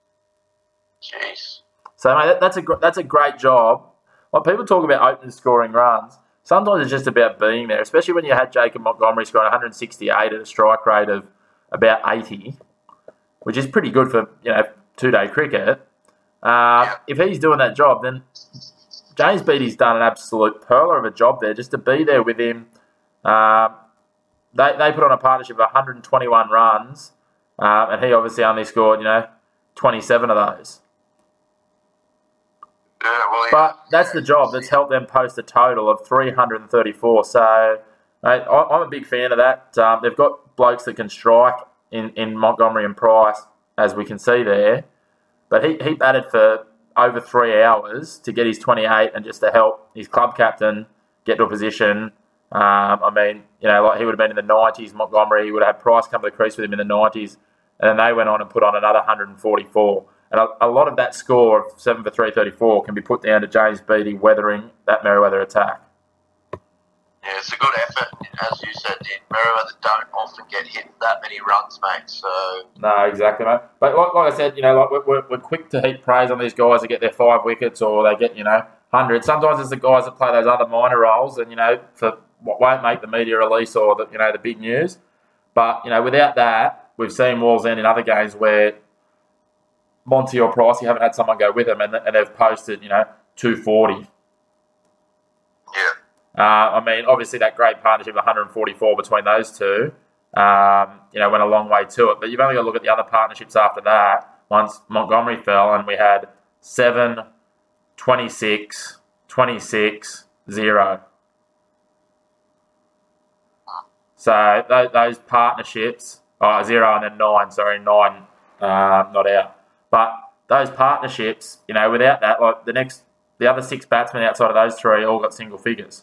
Jeez. So, mate, that, that's a that's a great job. Like, people talk about openers scoring runs. Sometimes it's just about being there, especially when you had Jacob Montgomery scoring one hundred sixty-eight at a strike rate of about eighty, which is pretty good for, you know, two-day cricket. Uh, yeah. If he's doing that job, then James Beattie's done an absolute perler of a job there, just to be there with him. Uh, they they put on a partnership of one hundred twenty-one runs, uh, and he obviously only scored, you know, twenty-seven of those. Yeah, well, yeah. But that's the job that's helped them post a total of three hundred thirty-four. So, mate, I'm a big fan of that. Um, they've got blokes that can strike in, in Montgomery and Price, as we can see there. But he, he batted for over three hours to get his twenty-eight and just to help his club captain get to a position. Um, I mean, you know, like he would have been in the nineties, Montgomery, he would have had Price come to the crease with him in the nineties, and then they went on and put on another one hundred forty-four. And a, a lot of that score of seven for three thirty-four can be put down to James Beattie weathering that Merewether attack. Yeah, it's a good effort. As you said, Merewether don't often get hit that many runs, mate. So No, exactly, mate. But like, like I said, you know, like we're, we're, we're quick to heap praise on these guys that get their five wickets or they get, you know, one hundred. Sometimes it's the guys that play those other minor roles and, you know, for what won't make the media release or, the, you know, the big news. But, you know, without that, we've seen Walls End in other games where Monty or Price, you haven't had someone go with them and, and they've posted, you know, two forty. yeah. Uh, I mean, obviously that great partnership of one hundred forty-four between those two, um, you know, went a long way to it. But you've only got to look at the other partnerships after that. Once Montgomery fell and we had seven, twenty-six, twenty-six, zero. So those, those partnerships, oh, zero and then nine, sorry, nine, uh, not out. But those partnerships, you know, without that, like the next, the other six batsmen outside of those three all got single figures.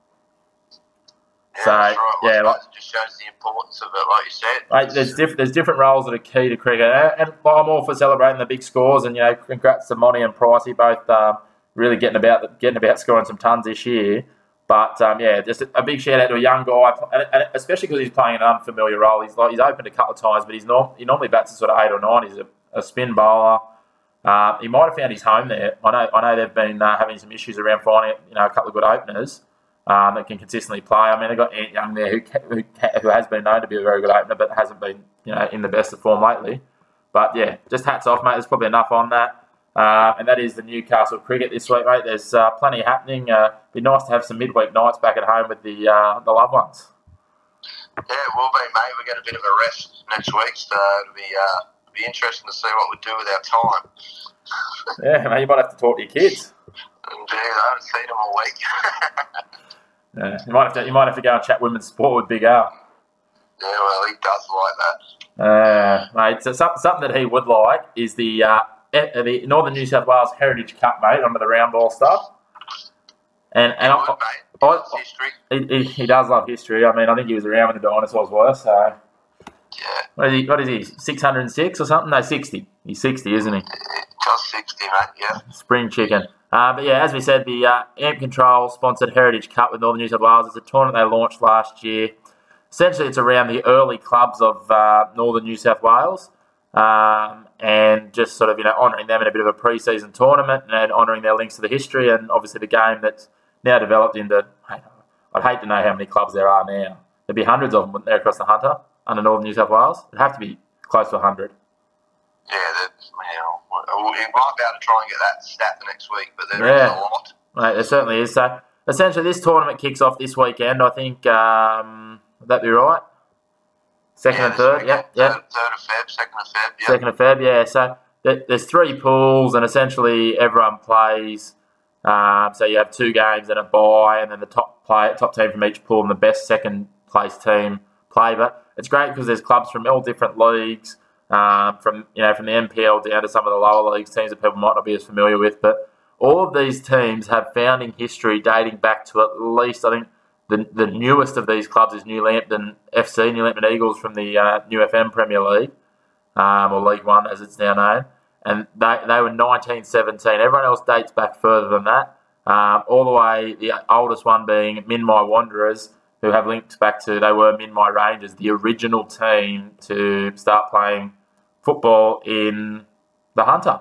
Yeah, So, that's right. Well, yeah, I like, suppose it just shows the importance of it, like you said. Mate, there's, diff- there's different roles that are key to cricket. And, and I'm all for celebrating the big scores. And, you know, congrats to Monty and Pricey, both um, really getting about getting about scoring some tons this year. But, um, yeah, just a, a big shout-out to a young guy, and, and especially because he's playing an unfamiliar role. He's like he's opened a couple of times, but he's not, he normally bats at sort of eight or nine. He's a, a spin bowler. Uh, he might have found his home there. I know I know they've been uh, having some issues around finding, you know, a couple of good openers um, that can consistently play. I mean, they've got Ant Young there who, who who has been known to be a very good opener, but hasn't been, you know, in the best of form lately. But yeah, just hats off, mate. There's probably enough on that. Uh, and that is the Newcastle cricket this week, mate. There's uh, plenty happening. Uh, be nice to have some midweek nights back at home with the uh, the loved ones. Yeah, it will be, mate. We get a bit of a rest next week, so it'll be uh, it'll be interesting to see what we do with our time. Yeah, mate. You might have to talk to your kids. Indeed, I haven't seen them all week. Yeah, you might have to. You might have to go and chat women's sport with Big Al. Yeah, well, he does like that. Uh, mate, so some, something that he would like is the uh, the Northern New South Wales Heritage Cup, mate, under the round ball stuff. And and Good, I, mate. I, Loves I, history. he, he, he does love history. I mean, I think he was around when the dinosaurs were. So Yeah, what is he? What is he? Six hundred and six or something? No, sixty. He's sixty, isn't he? just sixty, mate. Yeah. Spring chicken. Uh, but yeah, as we said, the uh, Amp Control sponsored Heritage Cup with Northern New South Wales. It's a tournament they launched last year. Essentially, it's around the early clubs of uh, Northern New South Wales, um, and just sort of, you know, honouring them in a bit of a pre-season tournament and honouring their links to the history and obviously the game that's now developed into. I'd hate to know how many clubs there are now. There'd be hundreds of them, wouldn't there, across the Hunter under Northern New South Wales? It'd have to be close to a hundred. Yeah, that's, you know, we might be able to try and get that stat for next week, but there Yeah. is a lot. Mate, there certainly is. So essentially, this tournament kicks off this weekend. I think. Um, would that be right? Second Yeah, and third, this yeah, weekend, yeah. Third, third of Feb, second of Feb, yeah. Second of Feb, yeah. So there's three pools, and essentially everyone plays. Um, so you have two games and a bye, and then the top play, top team from each pool and the best second place team play. But it's great because there's clubs from all different leagues, um, from you know from the N P L down to some of the lower leagues, teams that people might not be as familiar with. But all of these teams have founding history dating back to at least, I think, the the newest of these clubs is New Lambton F C, New Lambton Eagles from the uh, New F M Premier League, um, or League One as it's now known. And they, they were nineteen seventeen. Everyone else dates back further than that. Um, all the way, the oldest one being Minmi Wanderers, who have links back to, they were Minmi Rangers, the original team to start playing football in the Hunter.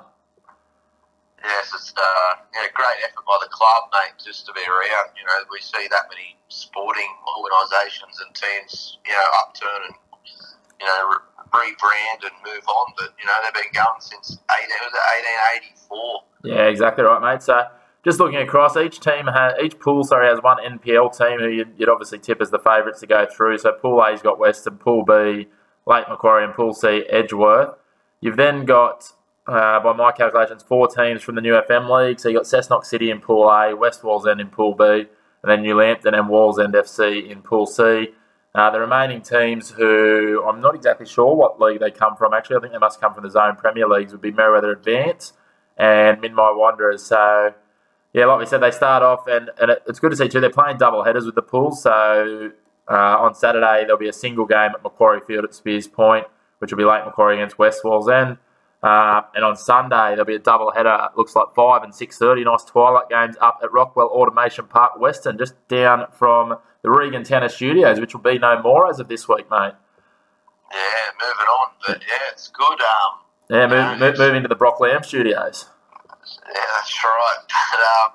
Yes, it's uh, yeah, great effort by the club, mate, just to be around. You know, we see that many sporting organisations and teams, you know, upturn and, you know, re- rebrand and move on. But, you know, they've been going since eighteen, was it eighteen eighty-four? Yeah, exactly right, mate. So just looking across, each team has, each pool, sorry, has one N P L team who you'd, you'd obviously tip as the favourites to go through. So Pool A's got Western, Pool B, Lake Macquarie, and Pool C, Edgeworth. You've then got, uh, by my calculations, four teams from the New F M League. So you've got Cessnock City in Pool A, West Wallsend in Pool B, and then New Lambton and Wallsend F C in Pool C. Uh, the remaining teams who, I'm not exactly sure what league they come from, actually. I think they must come from the Zone Premier Leagues, would be Merewether Advance and Minmi Wanderers. So, yeah, like we said, they start off, and, and it, it's good to see too, they're playing double headers with the pools. So, uh, on Saturday, there'll be a single game at Macquarie Field at Spears Point, which will be Lake Macquarie against West Wallsend. Uh, and on Sunday, there'll be a double header. It looks like five and six thirty. Nice twilight games up at Rockwell Automation Park, Western, just down from the Regan Tennis Studios, which will be no more as of this week, mate. Yeah, moving on. But, yeah, it's good. Um, yeah, move, move, move into the Brock Lamb Studios. Yeah, that's right. But, um,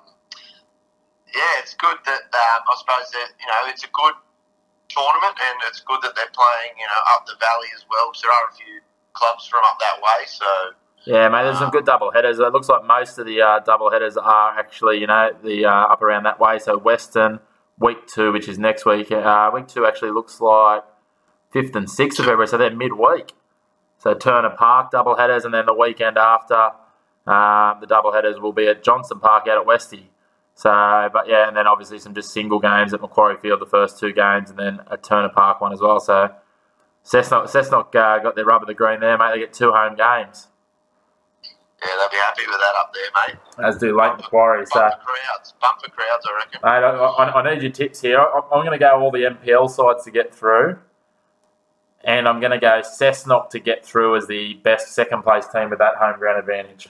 yeah, it's good that, um, I suppose that, you know, it's a good tournament, and it's good that they're playing, you know, up the valley as well, because there are a few clubs from up that way, so... Yeah, mate, there's some good double headers. It looks like most of the uh, double headers are actually, you know, the uh, up around that way. So Western, week two, which is next week. Uh, week two actually looks like fifth and sixth of February, so they're midweek. So Turner Park double headers, and then the weekend after, um, the double headers will be at Johnson Park out at Westy. So, but yeah, and then obviously some just single games at Macquarie Field, the first two games, and then a Turner Park one as well. So Cessnock, Cessnock uh, got their rub of the green there, mate. They get two home games. Yeah, they'll be happy with that up there, mate. As do Lake Macquarie. So, bumper crowds, bumper crowds, I reckon. Mate, I, I, I need your tips here. I, I'm going to go all the N P L sides to get through, and I'm going to go Cessnock to get through as the best second place team with that home ground advantage.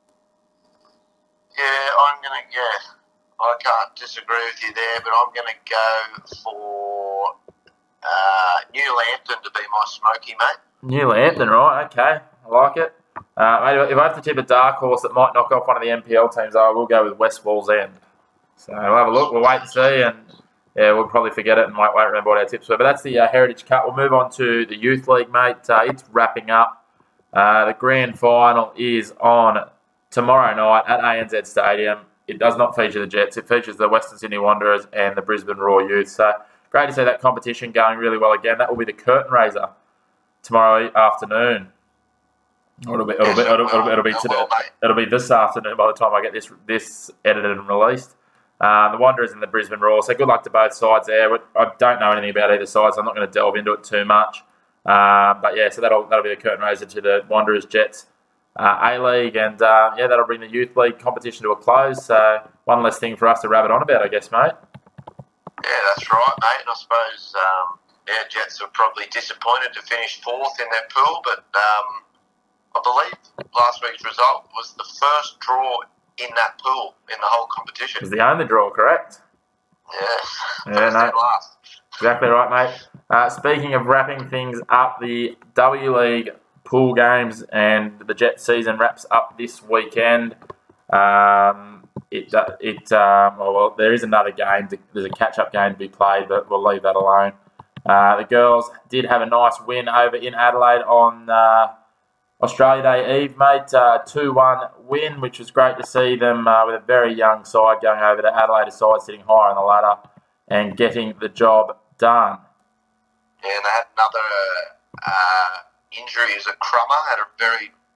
Yeah, I'm going to, yeah, I can't disagree with you there, but I'm going to go for uh, New Lambton to be my smoky, mate. New Lambton, right, okay. I like it. Uh, mate, if I have to tip a dark horse that might knock off one of the N P L teams, I will go with West Wallsend. So we'll have a look, we'll wait and see, and yeah, we'll probably forget it and won't, won't remember what our tips were. But that's the uh, Heritage Cup. We'll move on to the Youth League, mate. Uh, it's wrapping up. Uh, the grand final is on tomorrow night at A N Z Stadium. It does not feature the Jets. It features the Western Sydney Wanderers and the Brisbane Raw Youth. So great to see that competition going really well again. That will be the curtain raiser tomorrow afternoon. It'll be it'll be it'll, it'll, it'll be today. It'll be this afternoon by the time I get this this edited and released. Uh, the Wanderers and the Brisbane Raw. So good luck to both sides there. I don't know anything about either side, so I'm not going to delve into it too much. Uh, but yeah, so that'll that'll be the curtain raiser to the Wanderers Jets uh, A League, and uh, yeah, that'll bring the Youth League competition to a close. So one less thing for us to rabbit on about, I guess, mate. Yeah, that's right, mate. And I suppose um, yeah, Jets are probably disappointed to finish fourth in their pool, but. Um, I believe last week's result was the first draw in that pool in the whole competition. It was the only draw, correct? Yes. Yeah, no. Last. Exactly right, mate. Uh, speaking of wrapping things up, the W League pool games and the Jet season wraps up this weekend. Um, it it um, well, well, there is another game. To, there's a catch-up game to be played, but we'll leave that alone. Uh, the girls did have a nice win over in Adelaide on Uh, Australia Day Eve, mate, uh, two one win, which was great to see them uh, with a very young side going over to Adelaide side, sitting higher on the ladder and getting the job done. Yeah, and they had another uh, injury as a crummer, had a very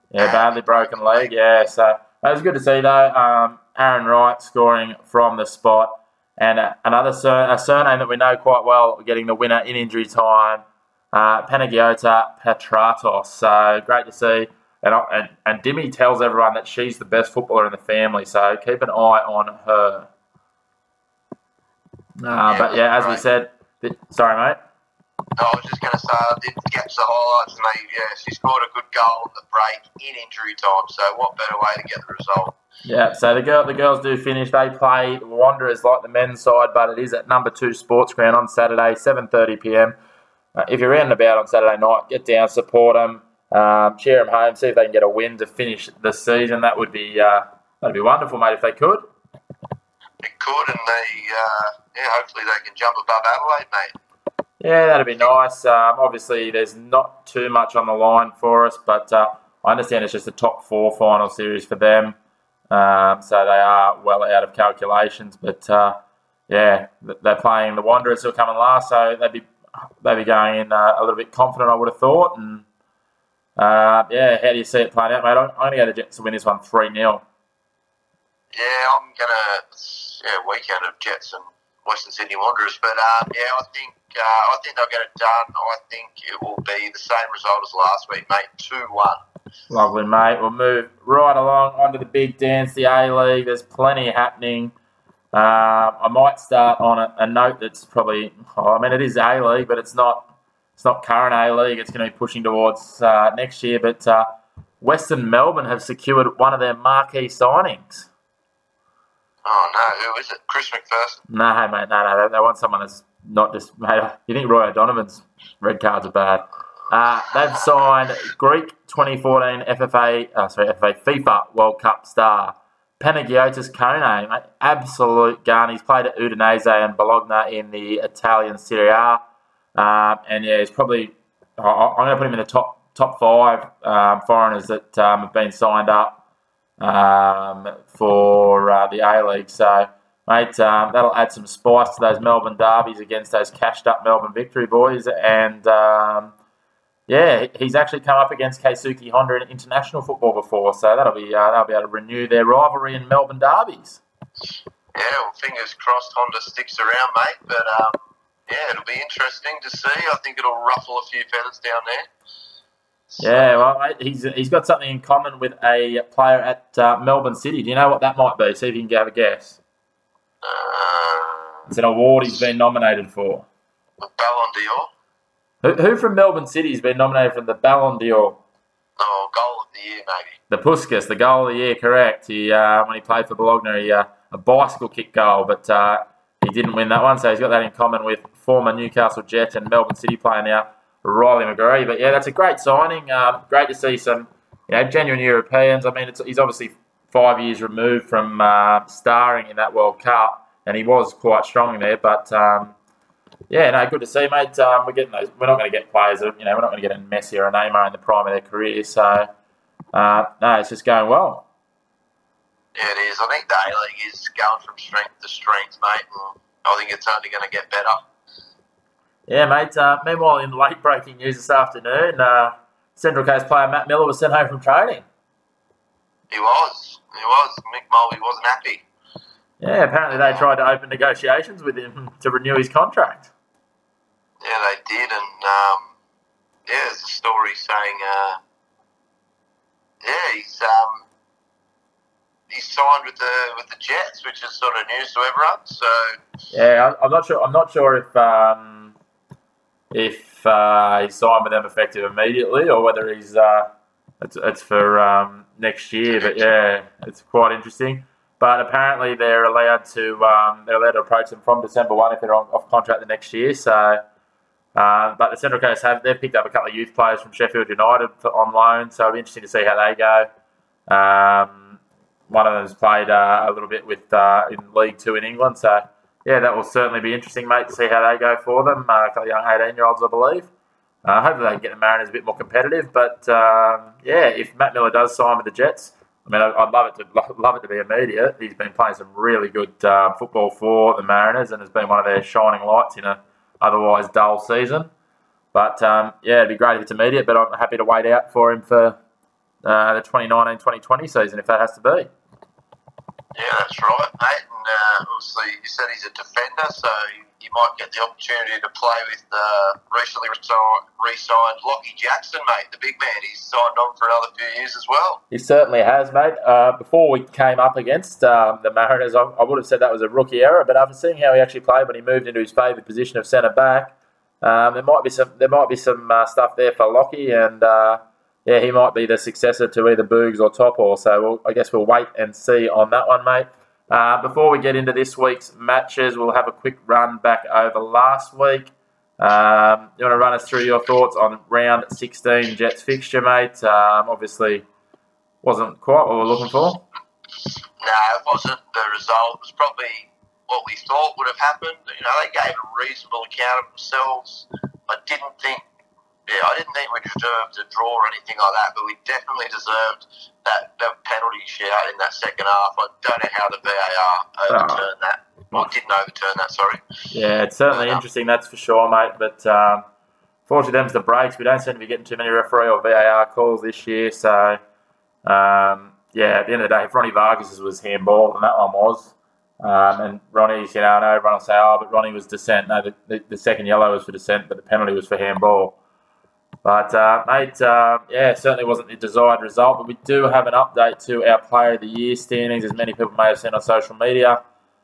Yeah, badly broken leg. Yeah, so it was good to see though. Um, Aaron Wright scoring from the spot, and uh, another sur- a surname that we know quite well, getting the winner in injury time, uh, Panagiota Petratos. So great to see. And, and and Dimmy tells everyone that she's the best footballer in the family, so keep an eye on her. Uh, Yeah, but yeah, as we right. said, th- sorry mate. No, I was just going to say, I did catch the highlights, and they, yeah, she scored a good goal at the break in injury time, so what better way to get the result? Yeah, so the girl, the girls do finish. They play Wanderers like the men's side, but it is at number two Sports Ground on Saturday, seven thirty p m. Uh, if you're out and about on Saturday night, get down, support them, um, cheer them home, see if they can get a win to finish the season. That would be uh, that'd be wonderful, mate, if they could. It could, and they, uh, yeah, hopefully they can jump above Adelaide, mate. Yeah, that'd be nice. Um, obviously, there's not too much on the line for us, but uh, I understand it's just a top four final series for them. Um, so they are well out of calculations. But, uh, yeah, they're playing the Wanderers who are coming last, so they'd be they'd be going in uh, a little bit confident, I would have thought. And, uh, yeah, how do you see it playing out, mate? I'm, I'm going to go the Jets to win this one three nil. Yeah, I'm going to, yeah, weekend of Jets and Western Sydney Wanderers. But, um, yeah, I think uh, I think they'll get it done. I think it will be the same result as last week, mate, two one. Lovely, mate. We'll move right along onto the big dance, the A-League. There's plenty happening. Uh, I might start on a, a note that's probably, oh, I mean, it is A-League, but it's not it's not current A-League. It's going to be pushing towards uh, next year. But uh, Western Melbourne have secured one of their marquee signings. Oh, no, who is it? Chris McPherson? No, mate, no, no. They, they want someone that's not just, mate, you think Roy O'Donovan's red cards are bad. Uh, they've signed Greek twenty fourteen F F A, uh, sorry, F F A FIFA World Cup star Panagiotis Kone, mate, absolute gun. He's played at Udinese and Bologna in the Italian Serie A, um, and yeah, he's probably. I, I'm going to put him in the top top five um, foreigners that um, have been signed up um, for uh, the A-League. So, mate, um, that'll add some spice to those Melbourne derbies against those cashed up Melbourne Victory boys, and. Um, Yeah, he's actually come up against Keisuke Honda in international football before, so that'll be uh, they'll be able to renew their rivalry in Melbourne derbies. Yeah, well, fingers crossed Honda sticks around, mate. But um, yeah, it'll be interesting to see. I think it'll ruffle a few feathers down there. So, yeah, well, mate, he's he's got something in common with a player at uh, Melbourne City. Do you know what that might be? See if you can have a guess. Uh, It's an award he's been nominated for. the Ballon d'Or. Who, who from Melbourne City has been nominated for the Ballon d'Or? Oh, goal of the year, maybe. The Puskas, the goal of the year, correct. He uh, when he played for Bologna, he, uh, a bicycle kick goal, but uh, he didn't win that one. So he's got that in common with former Newcastle Jet and Melbourne City player now, Riley McGree. But yeah, that's a great signing. Um, great to see some, you know, genuine Europeans. I mean, it's, he's obviously five years removed from uh, starring in that World Cup, and he was quite strong there. But um, yeah, no, good to see, mate. Um, we're getting those. We're not going to get players. That, you know, we're not going to get a Messi or a Neymar in the prime of their career. So uh, no, it's just going well. Yeah, it is. I think the A-League is going from strength to strength, mate, and I think it's only going to get better. Yeah, mate. Uh, meanwhile, in late breaking news this afternoon, uh, Central Coast player Matt Miller was sent home from training. He was. He was. Mick Mulvey wasn't happy. Yeah, apparently they tried to open negotiations with him to renew his contract. Yeah, they did, and um, yeah, there's a story saying, uh, yeah, he's um, he's signed with the with the Jets, which is sort of news to everyone. So yeah, I, I'm not sure. I'm not sure if um, if uh, he signed with them effective immediately or whether he's uh, it's it's for um, next year. But yeah, it's quite interesting. But apparently they're allowed to um, they're allowed to approach them from December first if they're on, off contract the next year. So, uh, but the Central Coast have they've picked up a couple of youth players from Sheffield United for, on loan. So it'll be interesting to see how they go. Um, one of them's played uh, a little bit with uh, in League Two in England. So yeah, that will certainly be interesting, mate, to see how they go for them. Uh, a couple of young eighteen-year-olds, I believe. Uh, hopefully they can get the Mariners a bit more competitive. But um, yeah, if Matt Miller does sign with the Jets. I mean, I'd love it to love it to be immediate. He's been playing some really good uh, football for the Mariners and has been one of their shining lights in a otherwise dull season. But um, yeah, it'd be great if it's immediate. But I'm happy to wait out for him for uh, the twenty nineteen twenty twenty season, if that has to be. Yeah, that's right, mate. And uh, obviously, you said he's a defender, so you might get the opportunity to play with uh, recently re-signed Lockie Jackson, mate, the big man. He's signed on for another few years as well. He certainly has, mate. Uh, before we came up against um, the Mariners, I, I would have said that was a rookie error, but after seeing how he actually played when he moved into his favoured position of centre back, um, there might be some there might be some uh, stuff there for Lockie, and uh, yeah, he might be the successor to either Boogs or Topor. So we'll, I guess we'll wait and see on that one, mate. Uh, before we get into this week's matches, we'll have a quick run back over last week. Um, you want to run us through your thoughts on round sixteen Jets fixture, mate? Um, obviously, wasn't quite what we were looking for. No, it wasn't the result. It was probably what we thought would have happened. You know, they gave a reasonable account of themselves. I didn't think, yeah, I didn't think we deserved a draw or anything like that, but we definitely deserved that, that penalty shout in that second half. I don't know how the V A R overturned oh. that. Well, didn't overturn that, sorry. Yeah, it's certainly but, um, interesting, that's for sure, mate. But um, fortunately, them's the breaks. We don't seem to be getting too many referee or V A R calls this year. So, um, yeah, at the end of the day, if Ronnie Vargas was handball, and that one was. Um, and Ronnie's, you know, I know everyone will say, oh, but Ronnie was dissent. No, the, the, the second yellow was for dissent, but the penalty was for handball. But, uh, mate, uh, yeah, certainly wasn't the desired result. But we do have an update to our Player of the Year standings, as many people may have seen on social media.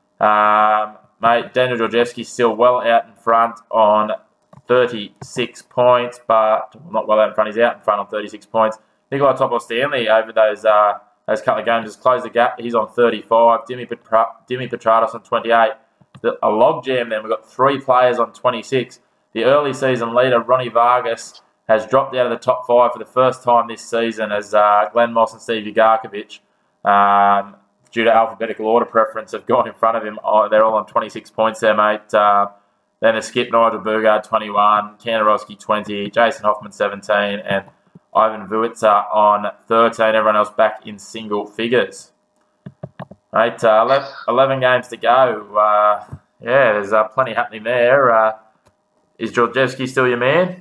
Um, mate, Daniel Georgievski's still well out in front on thirty-six points, but well, not well out in front, he's out in front on thirty-six points. Nikolai Topor-Stanley over those uh, those couple of games has closed the gap. He's on thirty-five. Dimi, Petra- Dimi Petratos on twenty-eight. The, a logjam then. We've got three players on twenty-six. The early season leader, Ronnie Vargas, has dropped out of the top five for the first time this season as uh, Glenn Moss and Steve Ugarkovic, um, due to alphabetical order preference, have gone in front of him. Oh, they're all on twenty-six points there, mate. Uh, then a skip, Nigel Bugard, twenty-one, Kanarowski, twenty, Jason Hoffman, seventeen, and Ivan Vuitza on thirteen. Everyone else back in single figures. Mate, uh, eleven games to go. Uh, yeah, there's uh, plenty happening there. Uh, is Georgievski still your man?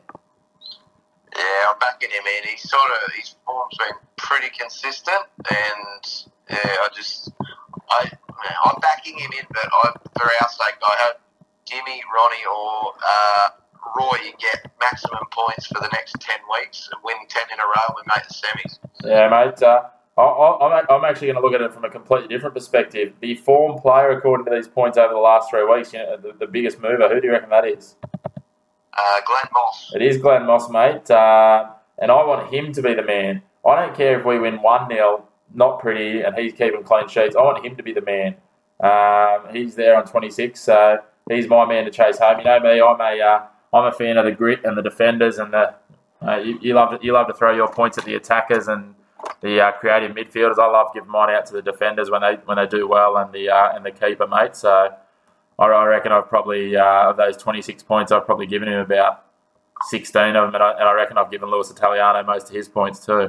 Yeah, I'm backing him in. He's sort of, his form's been pretty consistent, and yeah, I just, I, I'm backing him in, but I, for our sake, I hope Jimmy, Ronnie, or uh, Roy get maximum points for the next ten weeks and win ten in a row and make the semis. Yeah, mate. Uh, I, I'm actually going to look at it from a completely different perspective. The form player, according to these points over the last three weeks, you know, the, the biggest mover, who do you reckon that is? Uh, Glenn Moss. It is Glenn Moss, mate. Uh, and I want him to be the man. I don't care if we win one nil, not pretty, and he's keeping clean sheets. I want him to be the man. Um, he's there on twenty-six, so he's my man to chase home. You know me, I'm a, uh, I'm a fan of the grit and the defenders, and the uh, you, you love to, you love to throw your points at the attackers and the uh, creative midfielders. I love giving mine out to the defenders when they when they do well, and the uh, and the keeper, mate. So I, I reckon I've probably uh, of those twenty-six points, I've probably given him about sixteen of them, and I, and I reckon I've given Luis Italiano most of his points too.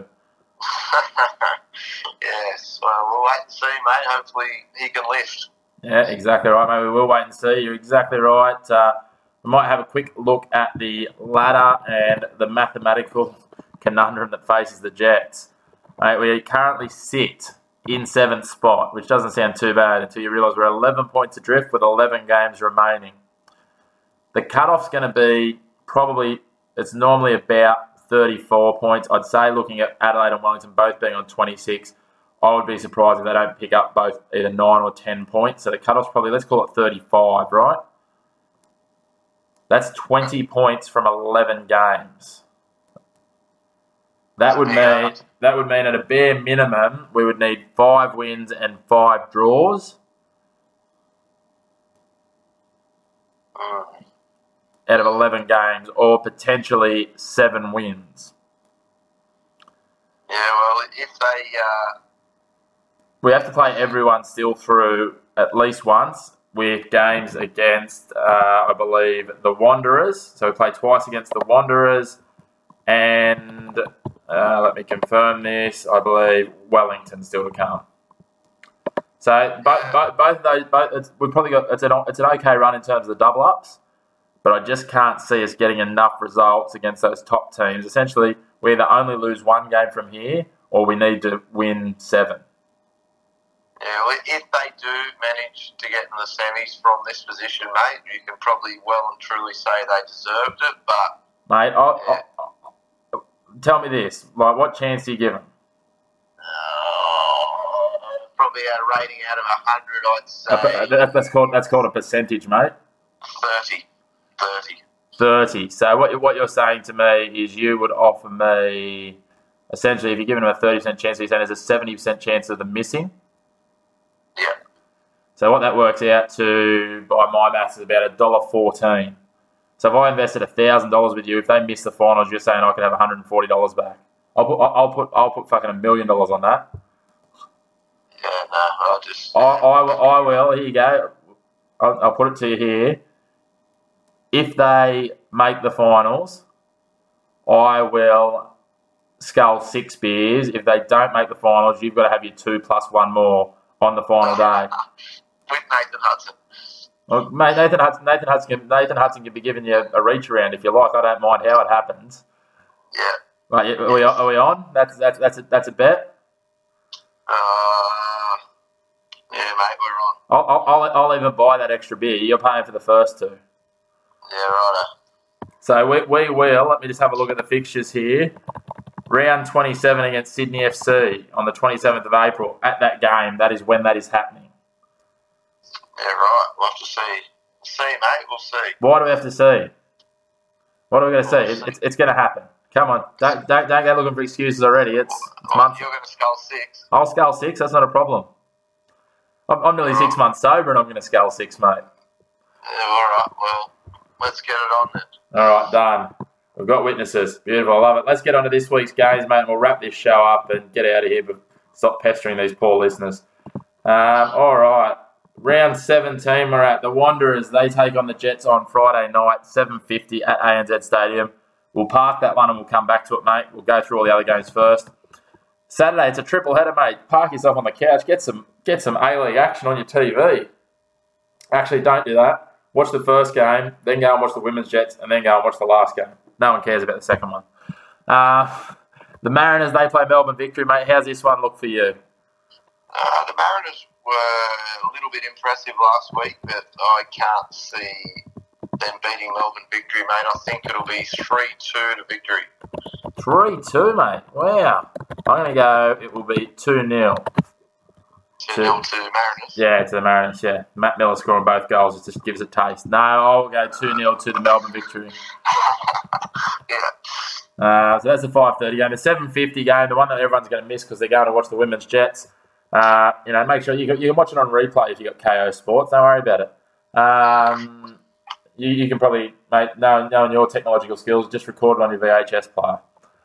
Yes, well, we'll wait and see, mate. Hopefully he can lift. Yeah, exactly right, mate. We will wait and see. You're exactly right. Uh, we might have a quick look at the ladder and the mathematical conundrum that faces the Jets. Mate, we currently sit in seventh spot, which doesn't sound too bad until you realise we're eleven points adrift with eleven games remaining. The cut-off's going to be probably, it's normally about thirty-four points. I'd say looking at Adelaide and Wellington both being on twenty-six, I would be surprised if they don't pick up both either nine or ten points. So the cut-off's probably, let's call it thirty-five, right? That's twenty points from eleven games. That would mean that would mean at a bare minimum we would need five wins and five draws Mm. out of eleven games, or potentially seven wins. Yeah, well, if they... Uh... We have to play everyone still through at least once, with games against, uh, I believe, the Wanderers. So we play twice against the Wanderers, and uh, let me confirm this, I believe Wellington still to come. So both, both, both of those, both, it's, we've probably got it's an it's an okay run in terms of the double ups, but I just can't see us getting enough results against those top teams. Essentially, we either only lose one game from here, or we need to win seven. Yeah, well, if they do manage to get in the semis from this position, mate, you can probably well and truly say they deserved it. But Mate, I, yeah. I, I, tell me this. Like, what chance do you give them? uh, probably a rating out of one hundred, I'd say That- That's called, that's called a percentage, mate. thirty. thirty. thirty. So what, what you're saying to me is you would offer me, essentially, if you're giving them a thirty percent chance, you're saying there's a seventy percent chance of them missing. Yeah. So what that works out to, by my maths, is about one dollar fourteen. So if I invested one thousand dollars with you, if they miss the finals, you're saying I could have one hundred forty dollars back. I'll put, I'll put, I'll put fucking a million dollars on that. Yeah, no, I'll just... I, I, will- I will. Here you go. I'll, I'll put it to you here. If they make the finals, I will scull six beers. If they don't make the finals, you've got to have your two plus one more on the final day. With Nathan Hudson. Well, mate, Nathan Hudson, Nathan Hudson, can, Nathan Hudson can be giving you a reach around if you like. I don't mind how it happens. Yeah. Right, are we, are we on? That's that's that's a, that's a bet. Uh, yeah, mate, we're on. I'll, I'll I'll I'll even buy that extra beer. You're paying for the first two. Yeah, righto. So we we will. Let me just have a look at the fixtures here. Round twenty-seven against Sydney F C on the twenty-seventh of April. At that game, that is when that is happening. Yeah, right. We'll have to see. We'll see, mate. We'll see. Why do we have to see? What are we going to see? It's, it's, it's going to happen. Come on, don't, don't don't go looking for excuses already. It's, it's Oh, months. you're going to skull six. I'll scull six. That's not a problem. I'm, I'm nearly six months sober, and I'm going to scull six, mate. Yeah, all right. Well, let's get it on then. All right, done. We've got witnesses. Beautiful. I love it. Let's get on to this week's games, mate, and we'll wrap this show up and get out of here, but stop pestering these poor listeners. Um, all right. Round seventeen, we're at the Wanderers. They take on the Jets on Friday night, seven fifty at A N Z Stadium. We'll park that one and we'll come back to it, mate. We'll go through all the other games first. Saturday, it's a triple header, mate. Park yourself on the couch. Get some get some A-League action on your T V. Actually, don't do that. Watch the first game, then go and watch the Women's Jets, and then go and watch the last game. No one cares about the second one. Uh, the Mariners, they play Melbourne Victory, mate. How's this one look for you? Uh, the Mariners were a little bit impressive last week, but I can't see them beating Melbourne Victory, mate. I think it'll be three two to Victory. three two, mate. Wow. I'm going to go, it will be two nil. two nil to the Mariners. Yeah, to the Mariners, yeah. Matt Miller scoring both goals. It just gives it taste. No, I'll go two nil to the Melbourne Victory. Yeah. Uh, so that's the five thirty game. The seven fifty game, the one that everyone's going to miss because they're going to watch the Women's Jets. Uh, you know, make sure you can, you can watch it on replay if you've got K O Sports. Don't worry about it. Um, you, you can probably, mate, knowing, knowing your technological skills, just record it on your V H S player.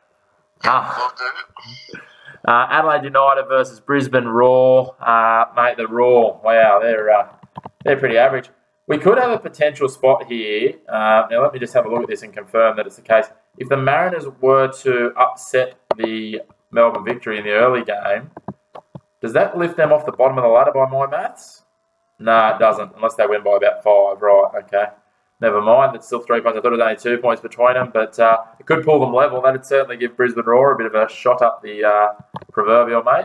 Ah. We'll do. Uh, Adelaide United versus Brisbane Roar. Uh, mate, the Roar, wow, they're uh, they're pretty average. We could have a potential spot here. Uh, now, let me just have a look at this and confirm that it's the case. If the Mariners were to upset the Melbourne Victory in the early game, does that lift them off the bottom of the ladder by my maths? No, it doesn't, unless they win by about five. Right, okay. Never mind, that's still three points. I thought it was only two points between them, but uh, it could pull them level. That'd certainly give Brisbane Roar a bit of a shot up the uh, proverbial, mate.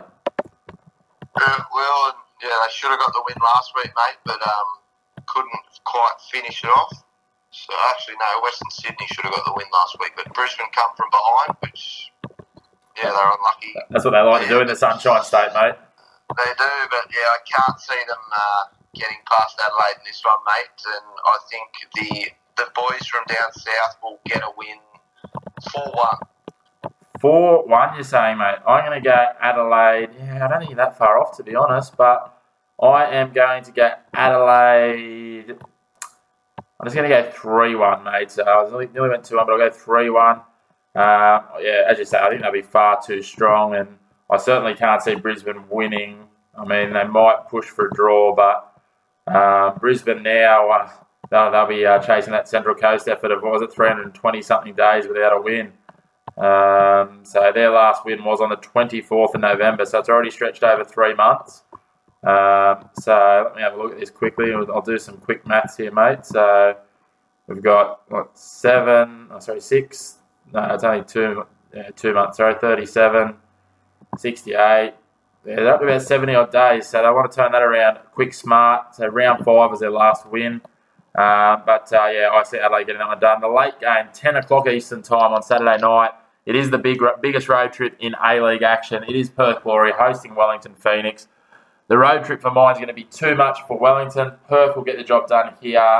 Uh, well, and, yeah, they should have got the win last week, mate, but um, couldn't quite finish it off. So, actually, no, Western Sydney should have got the win last week, but Brisbane come from behind, which, yeah, they're unlucky. That's what they like yeah. to do in the Sunshine State, mate. They do, but, yeah, I can't see them uh, getting past Adelaide in this one, mate, and I think the the boys from down south will get a win four one. four one, you're saying, mate. I'm going to go Adelaide. Yeah, I don't think you're that far off, to be honest, but I am going to go Adelaide. I'm just going to go three one, mate. So I was nearly, nearly went two one, but I'll go three one. Uh, yeah, as you say, I think they'll be far too strong, and I certainly can't see Brisbane winning. I mean, they might push for a draw, but uh, Brisbane now, uh, they'll, they'll be uh, chasing that Central Coast effort of, what was it, three hundred twenty something days without a win. Um, so their last win was on the twenty-fourth of November, so it's already stretched over three months. Um, so let me have a look at this quickly. I'll do some quick maths here, mate. So we've got, what, seven, oh, sorry, six, no, it's only two, yeah, two months, sorry, thirty-seven. sixty-eight. Yeah, that'll be about seventy odd days, so they want to turn that around quick, smart. So round five was their last win. Uh, but uh, yeah, I see Adelaide getting that one done. The late game, ten o'clock Eastern time on Saturday night. It is the big, biggest road trip in A-League action. It is Perth Glory hosting Wellington Phoenix. The road trip for mine is going to be too much for Wellington. Perth will get the job done here.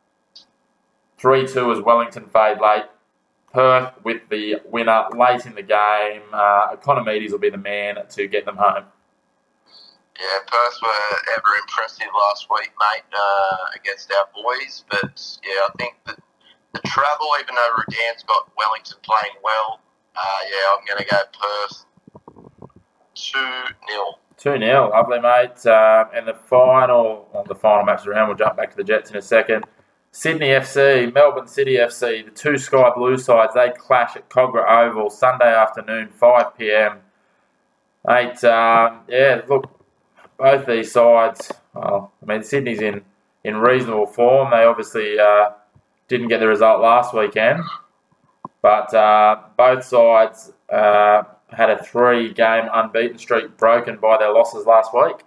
three two as Wellington fade late. Perth with the winner late in the game. Uh, Economides will be the man to get them home. Yeah, Perth were ever impressive last week, mate, uh, against our boys. But, yeah, I think that the travel, even though Rudan's got Wellington playing well, uh, yeah, I'm going to go Perth two nil. two nil, lovely, mate. Um, and the final, well, the final match around, we'll jump back to the Jets in a second. Sydney F C, Melbourne City F C, the two Sky Blue sides, they clash at Cogra Oval Sunday afternoon, five p.m. Mate, um, yeah, look, both these sides, well, I mean, Sydney's in, in reasonable form. They obviously uh, didn't get the result last weekend, but uh, both sides uh, had a three-game unbeaten streak broken by their losses last week.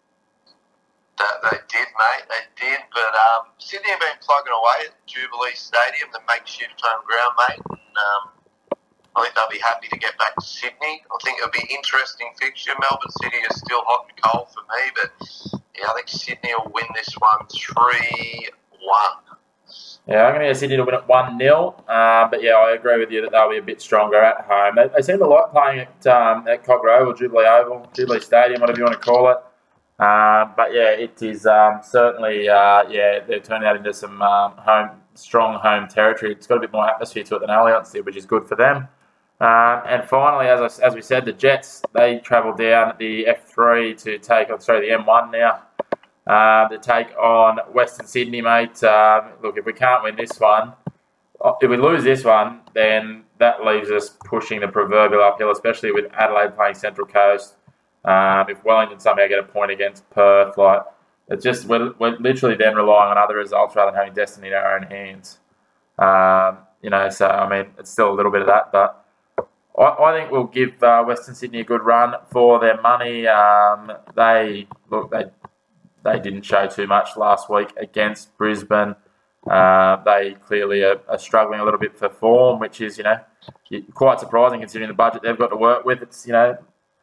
That they did, mate. They did. But um, Sydney have been plugging away at Jubilee Stadium, the makeshift home ground, mate. And um, I think they'll be happy to get back to Sydney. I think it'll be an interesting fixture. Melbourne City is still hot and cold for me, but yeah, I think Sydney will win this one three one. Yeah, I'm going to go Sydney to win it one nil. Uh, but yeah, I agree with you that they'll be a bit stronger at home. They, they seem to like playing at, um, at Cogra Oval, Jubilee Oval, Jubilee Stadium, whatever you want to call it. Uh, but yeah, it is um, certainly, uh, yeah, they're turning that into some um, home, strong home territory. It's got a bit more atmosphere to it than Allianz did, which is good for them. Um, and finally, as I, as we said, the Jets, they travel down the F three to take, oh, sorry, the M one now, uh, to take on Western Sydney, mate. Um, look, if we can't win this one, if we lose this one, then that leaves us pushing the proverbial uphill, especially with Adelaide playing Central Coast. Um, if Wellington somehow get a point against Perth, like it's just we're, we're literally then relying on other results rather than having destiny in our own hands. Um, you know, so I mean, it's still a little bit of that, but I, I think we'll give uh, Western Sydney a good run for their money. Um, they look, they they didn't show too much last week against Brisbane. Uh, they clearly are, are struggling a little bit for form, which is you know quite surprising considering the budget they've got to work with. It's you know.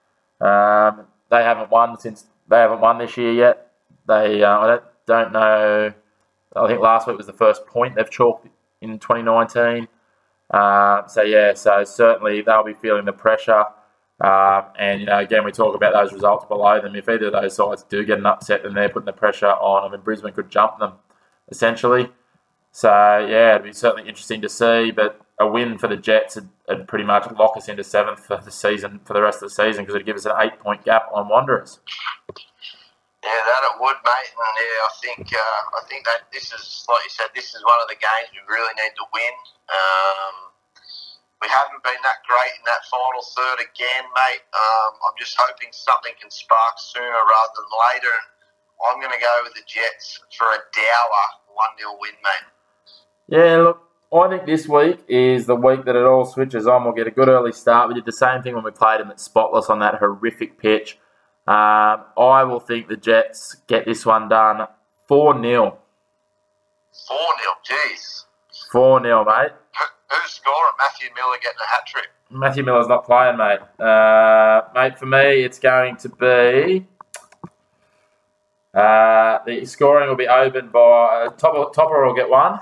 Um, they haven't won since they haven't won this year yet. They uh, I don't, don't know. I think last week was the first point they've chalked in twenty nineteen. Uh, so yeah, so certainly they'll be feeling the pressure. Uh, and you know, again, we talk about those results below them. If either of those sides do get an upset, then they're putting the pressure on. I mean, Brisbane could jump them essentially. So yeah, it'd be certainly interesting to see. But a win for the Jets would, would pretty much lock us into seventh for the season, for the rest of the season, because it'd give us an eight-point gap on Wanderers. Yeah, that it would, mate. And yeah, I think uh, I think that this is, like you said, this is one of the games we really need to win. Um, we haven't been that great in that final third again, mate. Um, I'm just hoping something can spark sooner rather than later. And I'm going to go with the Jets for a dour one nil win, mate. Yeah, look, I think this week is the week that it all switches on. We'll get a good early start. We did the same thing when we played them at Spotless on that horrific pitch. Um, I will think the Jets get this one done four nil. four nil, jeez. four nil, mate. Who, who's scoring? Matthew Miller getting a hat-trick. Matthew Miller's not playing, mate. Uh, mate, for me, it's going to be... Uh, the scoring will be opened by... Uh, Topper, Topper will get one.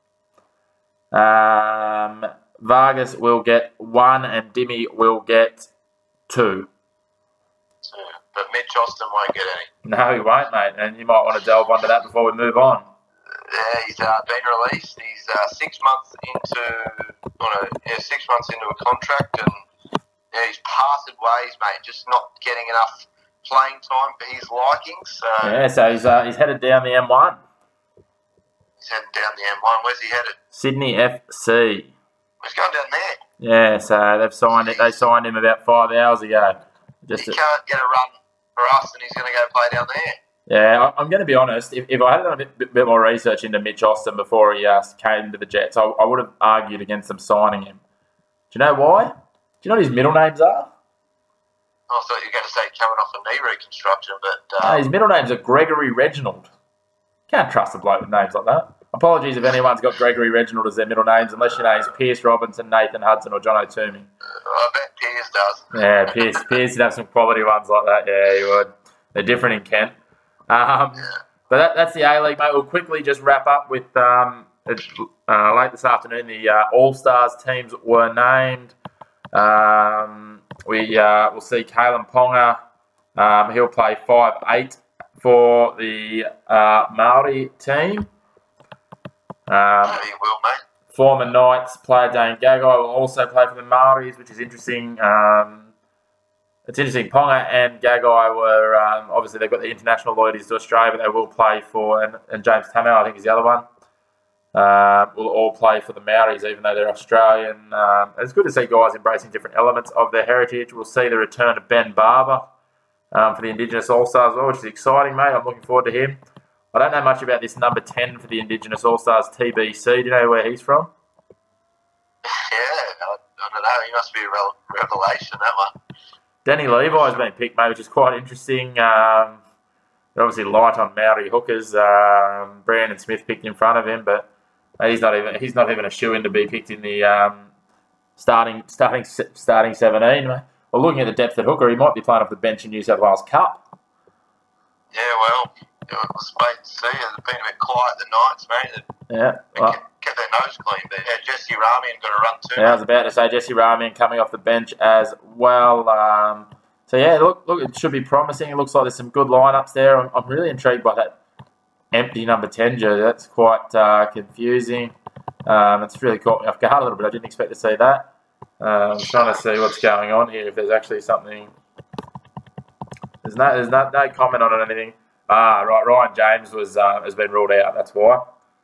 Um, Vargas will get one and Dimmy will get two. Yeah, but Mitch Austin won't get any. No, he won't, mate. And you might want to delve onto that before we move on. Yeah, he's uh, been released. He's uh, six months into, well, yeah, six months into a contract, and yeah, he's parted ways, mate. Just not getting enough playing time for his liking. So yeah, so he's uh, he's headed down the M one. He's heading down the M one. Where's he headed? Sydney F C. He's going down there. Yeah, so they've signed it. They signed him about five hours ago. Just he to, can't get a run for us, and he's going to go play down there. Yeah, I'm going to be honest. If, if I had done a bit, bit, bit more research into Mitch Austin before he uh, came to the Jets, I, I would have argued against them signing him. Do you know why? Do you know what his middle names are? I thought you were going to say coming off a knee reconstruction, but... Uh, Um, his middle name's a Gregory Reginald. Can't trust a bloke with names like that. Apologies if anyone's got Gregory Reginald as their middle names, unless your name's Pierce Robinson, Nathan Hudson, or John O'Toomey. I bet Piers does. Yeah, Pierce. Pierce would have some quality ones like that. Yeah, he would. They're different in Kent. Um, Yeah. but that, that's the A-League, mate. We'll quickly just wrap up with um, uh, late this afternoon, the uh, All-Stars teams were named. Um, we uh, will see Kalen Ponga. Um, he'll play five eight for the uh, Maori team. Um, Yeah, he will, mate. Former Knights player Dane Gagai will also play for the Maoris, which is interesting. Um, it's interesting. Ponga and Gagai were, um, obviously, they've got the international loyalties to Australia, but they will play for, and, and James Tamau, I think, is the other one, uh, will all play for the Maoris, even though they're Australian. Um, it's good to see guys embracing different elements of their heritage. We'll see the return of Ben Barber um, for the Indigenous All-Stars as well, which is exciting, mate. I'm looking forward to him. I don't know much about this number ten for the Indigenous All-Stars, T B C. Do you know where he's from? Yeah, I, I don't know. He must be a real revelation, that one. Danny Levi's been picked, mate, which is quite interesting. Um, they're obviously light on Maori hookers. Um, Brandon Smith picked in front of him, but he's not even he's not even a shoe-in to be picked in the um, starting starting starting seventeen. Mate. Well, looking at the depth at hooker, he might be playing off the bench in New South Wales Cup. Yeah, well, we'll wait and see. It's been a bit quiet the Knights, mate. Yeah, They well, kept, kept their nose clean. But yeah, Jesse Ramian got a run too. yeah, I was about to say Jesse Ramian coming off the bench as well. Um, so yeah, look, look, it should be promising. It looks like there's some good lineups there. I'm, I'm really intrigued by that empty number ten jersey. That's quite uh, confusing. Um, it's really caught me off guard a little bit. I didn't expect to see that. Um, I'm trying to see what's going on here. If there's actually something, there's no, there's no, no comment on it or anything. Ah, right. Ryan James was uh, has been ruled out. That's why.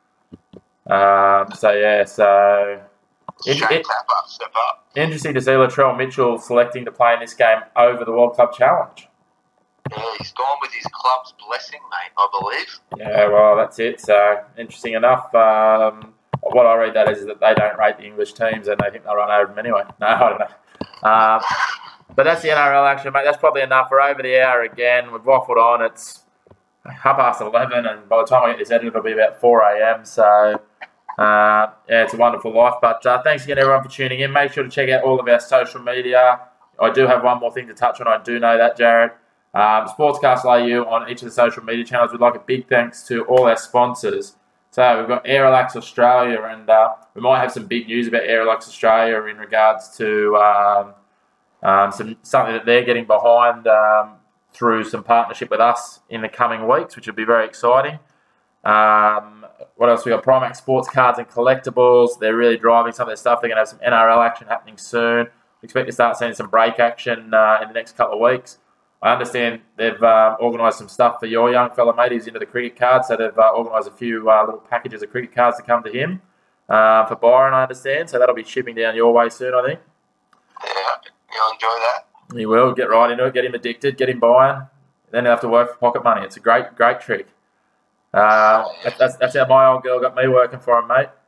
Um, so yeah, so Shane it, it, Tapper, step up. interesting to see Latrell Mitchell selecting to play in this game over the World Club Challenge. Yeah, he's gone with his club's blessing, mate, I believe. Yeah, well, that's it. So interesting enough. Um, what I read that is that they don't rate the English teams and they think they'll run over them anyway. No, I don't know. Um, but that's the N R L action, mate. That's probably enough. We're over the hour again. We've waffled on. It's half past eleven, and by the time I get this edited, it'll be about four a.m. So, uh, yeah, it's a wonderful life. But uh, thanks again, everyone, for tuning in. Make sure to check out all of our social media. I do have one more thing to touch on. I do know that, Jared. Um, Sportscast A U on each of the social media channels. We'd like a big thanks to all our sponsors. So we've got Aerolax Australia, and uh, we might have some big news about Aerolax Australia in regards to um, um, some something that they're getting behind um, through some partnership with us in the coming weeks, which will be very exciting. Um, what else? We got Primax Sports Cards and Collectibles. They're really driving some of their stuff. They're going to have some N R L action happening soon. We expect to start seeing some break action uh, in the next couple of weeks. I understand they've uh, organised some stuff for your young fella, mate. He's into the cricket cards, so they've uh, organised a few uh, little packages of cricket cards to come to him uh, for Byron, I understand. So that'll be shipping down your way soon, I think. Yeah, you'll enjoy that. He will. Get right into it. Get him addicted. Get him buying. Then he'll have to work for pocket money. It's a great, great trick. Uh, that's, that's how my old girl got me working for him, mate.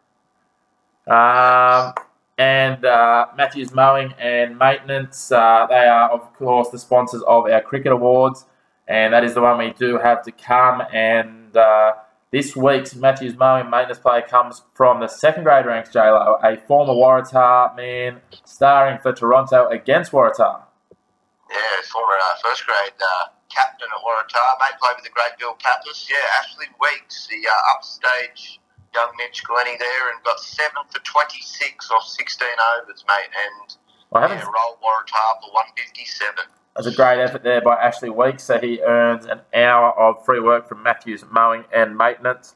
Um... And uh, Matthews Mowing and Maintenance, uh, they are, of course, the sponsors of our Cricket Awards. And that is the one we do have to come. And uh, this week's Matthews Mowing Maintenance player comes from the second grade ranks, J-Lo, a former Waratah man starring for Toronto against Waratah. Yeah, former uh, first grade uh, captain at Waratah. Mate played with the great Bill Pappas. Yeah, Ashley Weeks, the uh, upstage young Mitch Glennie there, and got seven for twenty-six off sixteen overs, mate, and I haven't... yeah, rolled Waratah for one fifty-seven. That's a great effort there by Ashley Weeks, so he earns an hour of free work from Matthews Mowing and Maintenance.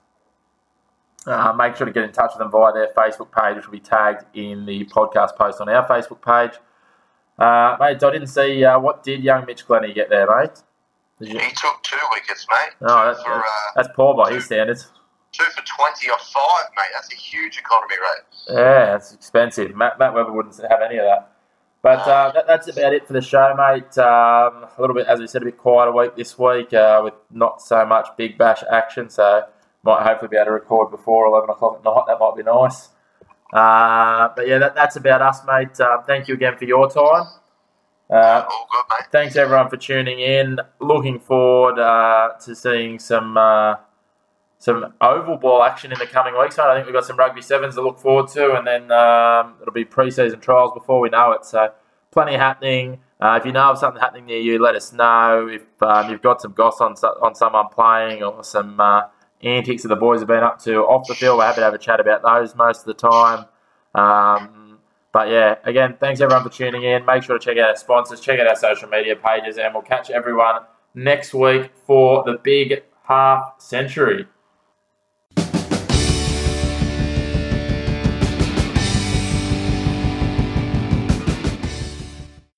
Uh, make sure to get in touch with them via their Facebook page, which will be tagged in the podcast post on our Facebook page. Uh, mate, I didn't see, uh, what did young Mitch Glennie get there, mate? He took two wickets, mate. Oh, that's, for, uh, that's poor by his standards. Two for twenty off five, mate. That's a huge economy rate. Yeah, it's expensive. Matt, Matt Webber wouldn't have any of that. But uh, that, that's about it for the show, mate. Um, a little bit, as we said, a bit quieter week this week uh, with not so much big bash action. So might hopefully be able to record before eleven o'clock at night. That might be nice. Uh, but yeah, that, that's about us, mate. Uh, thank you again for your time. Uh, All good, mate. thanks everyone for tuning in. Looking forward uh, to seeing some uh, some oval ball action in the coming weeks. I think we've got some rugby sevens to look forward to, and then um, it'll be pre-season trials before we know it. So plenty happening. Uh, if you know of something happening near you, let us know. If um, you've got some goss on on someone playing or some uh, antics that the boys have been up to off the field, we're happy to have a chat about those most of the time. Um, but yeah, again, thanks everyone for tuning in. Make sure to check out our sponsors, check out our social media pages, and we'll catch everyone next week for the big half century.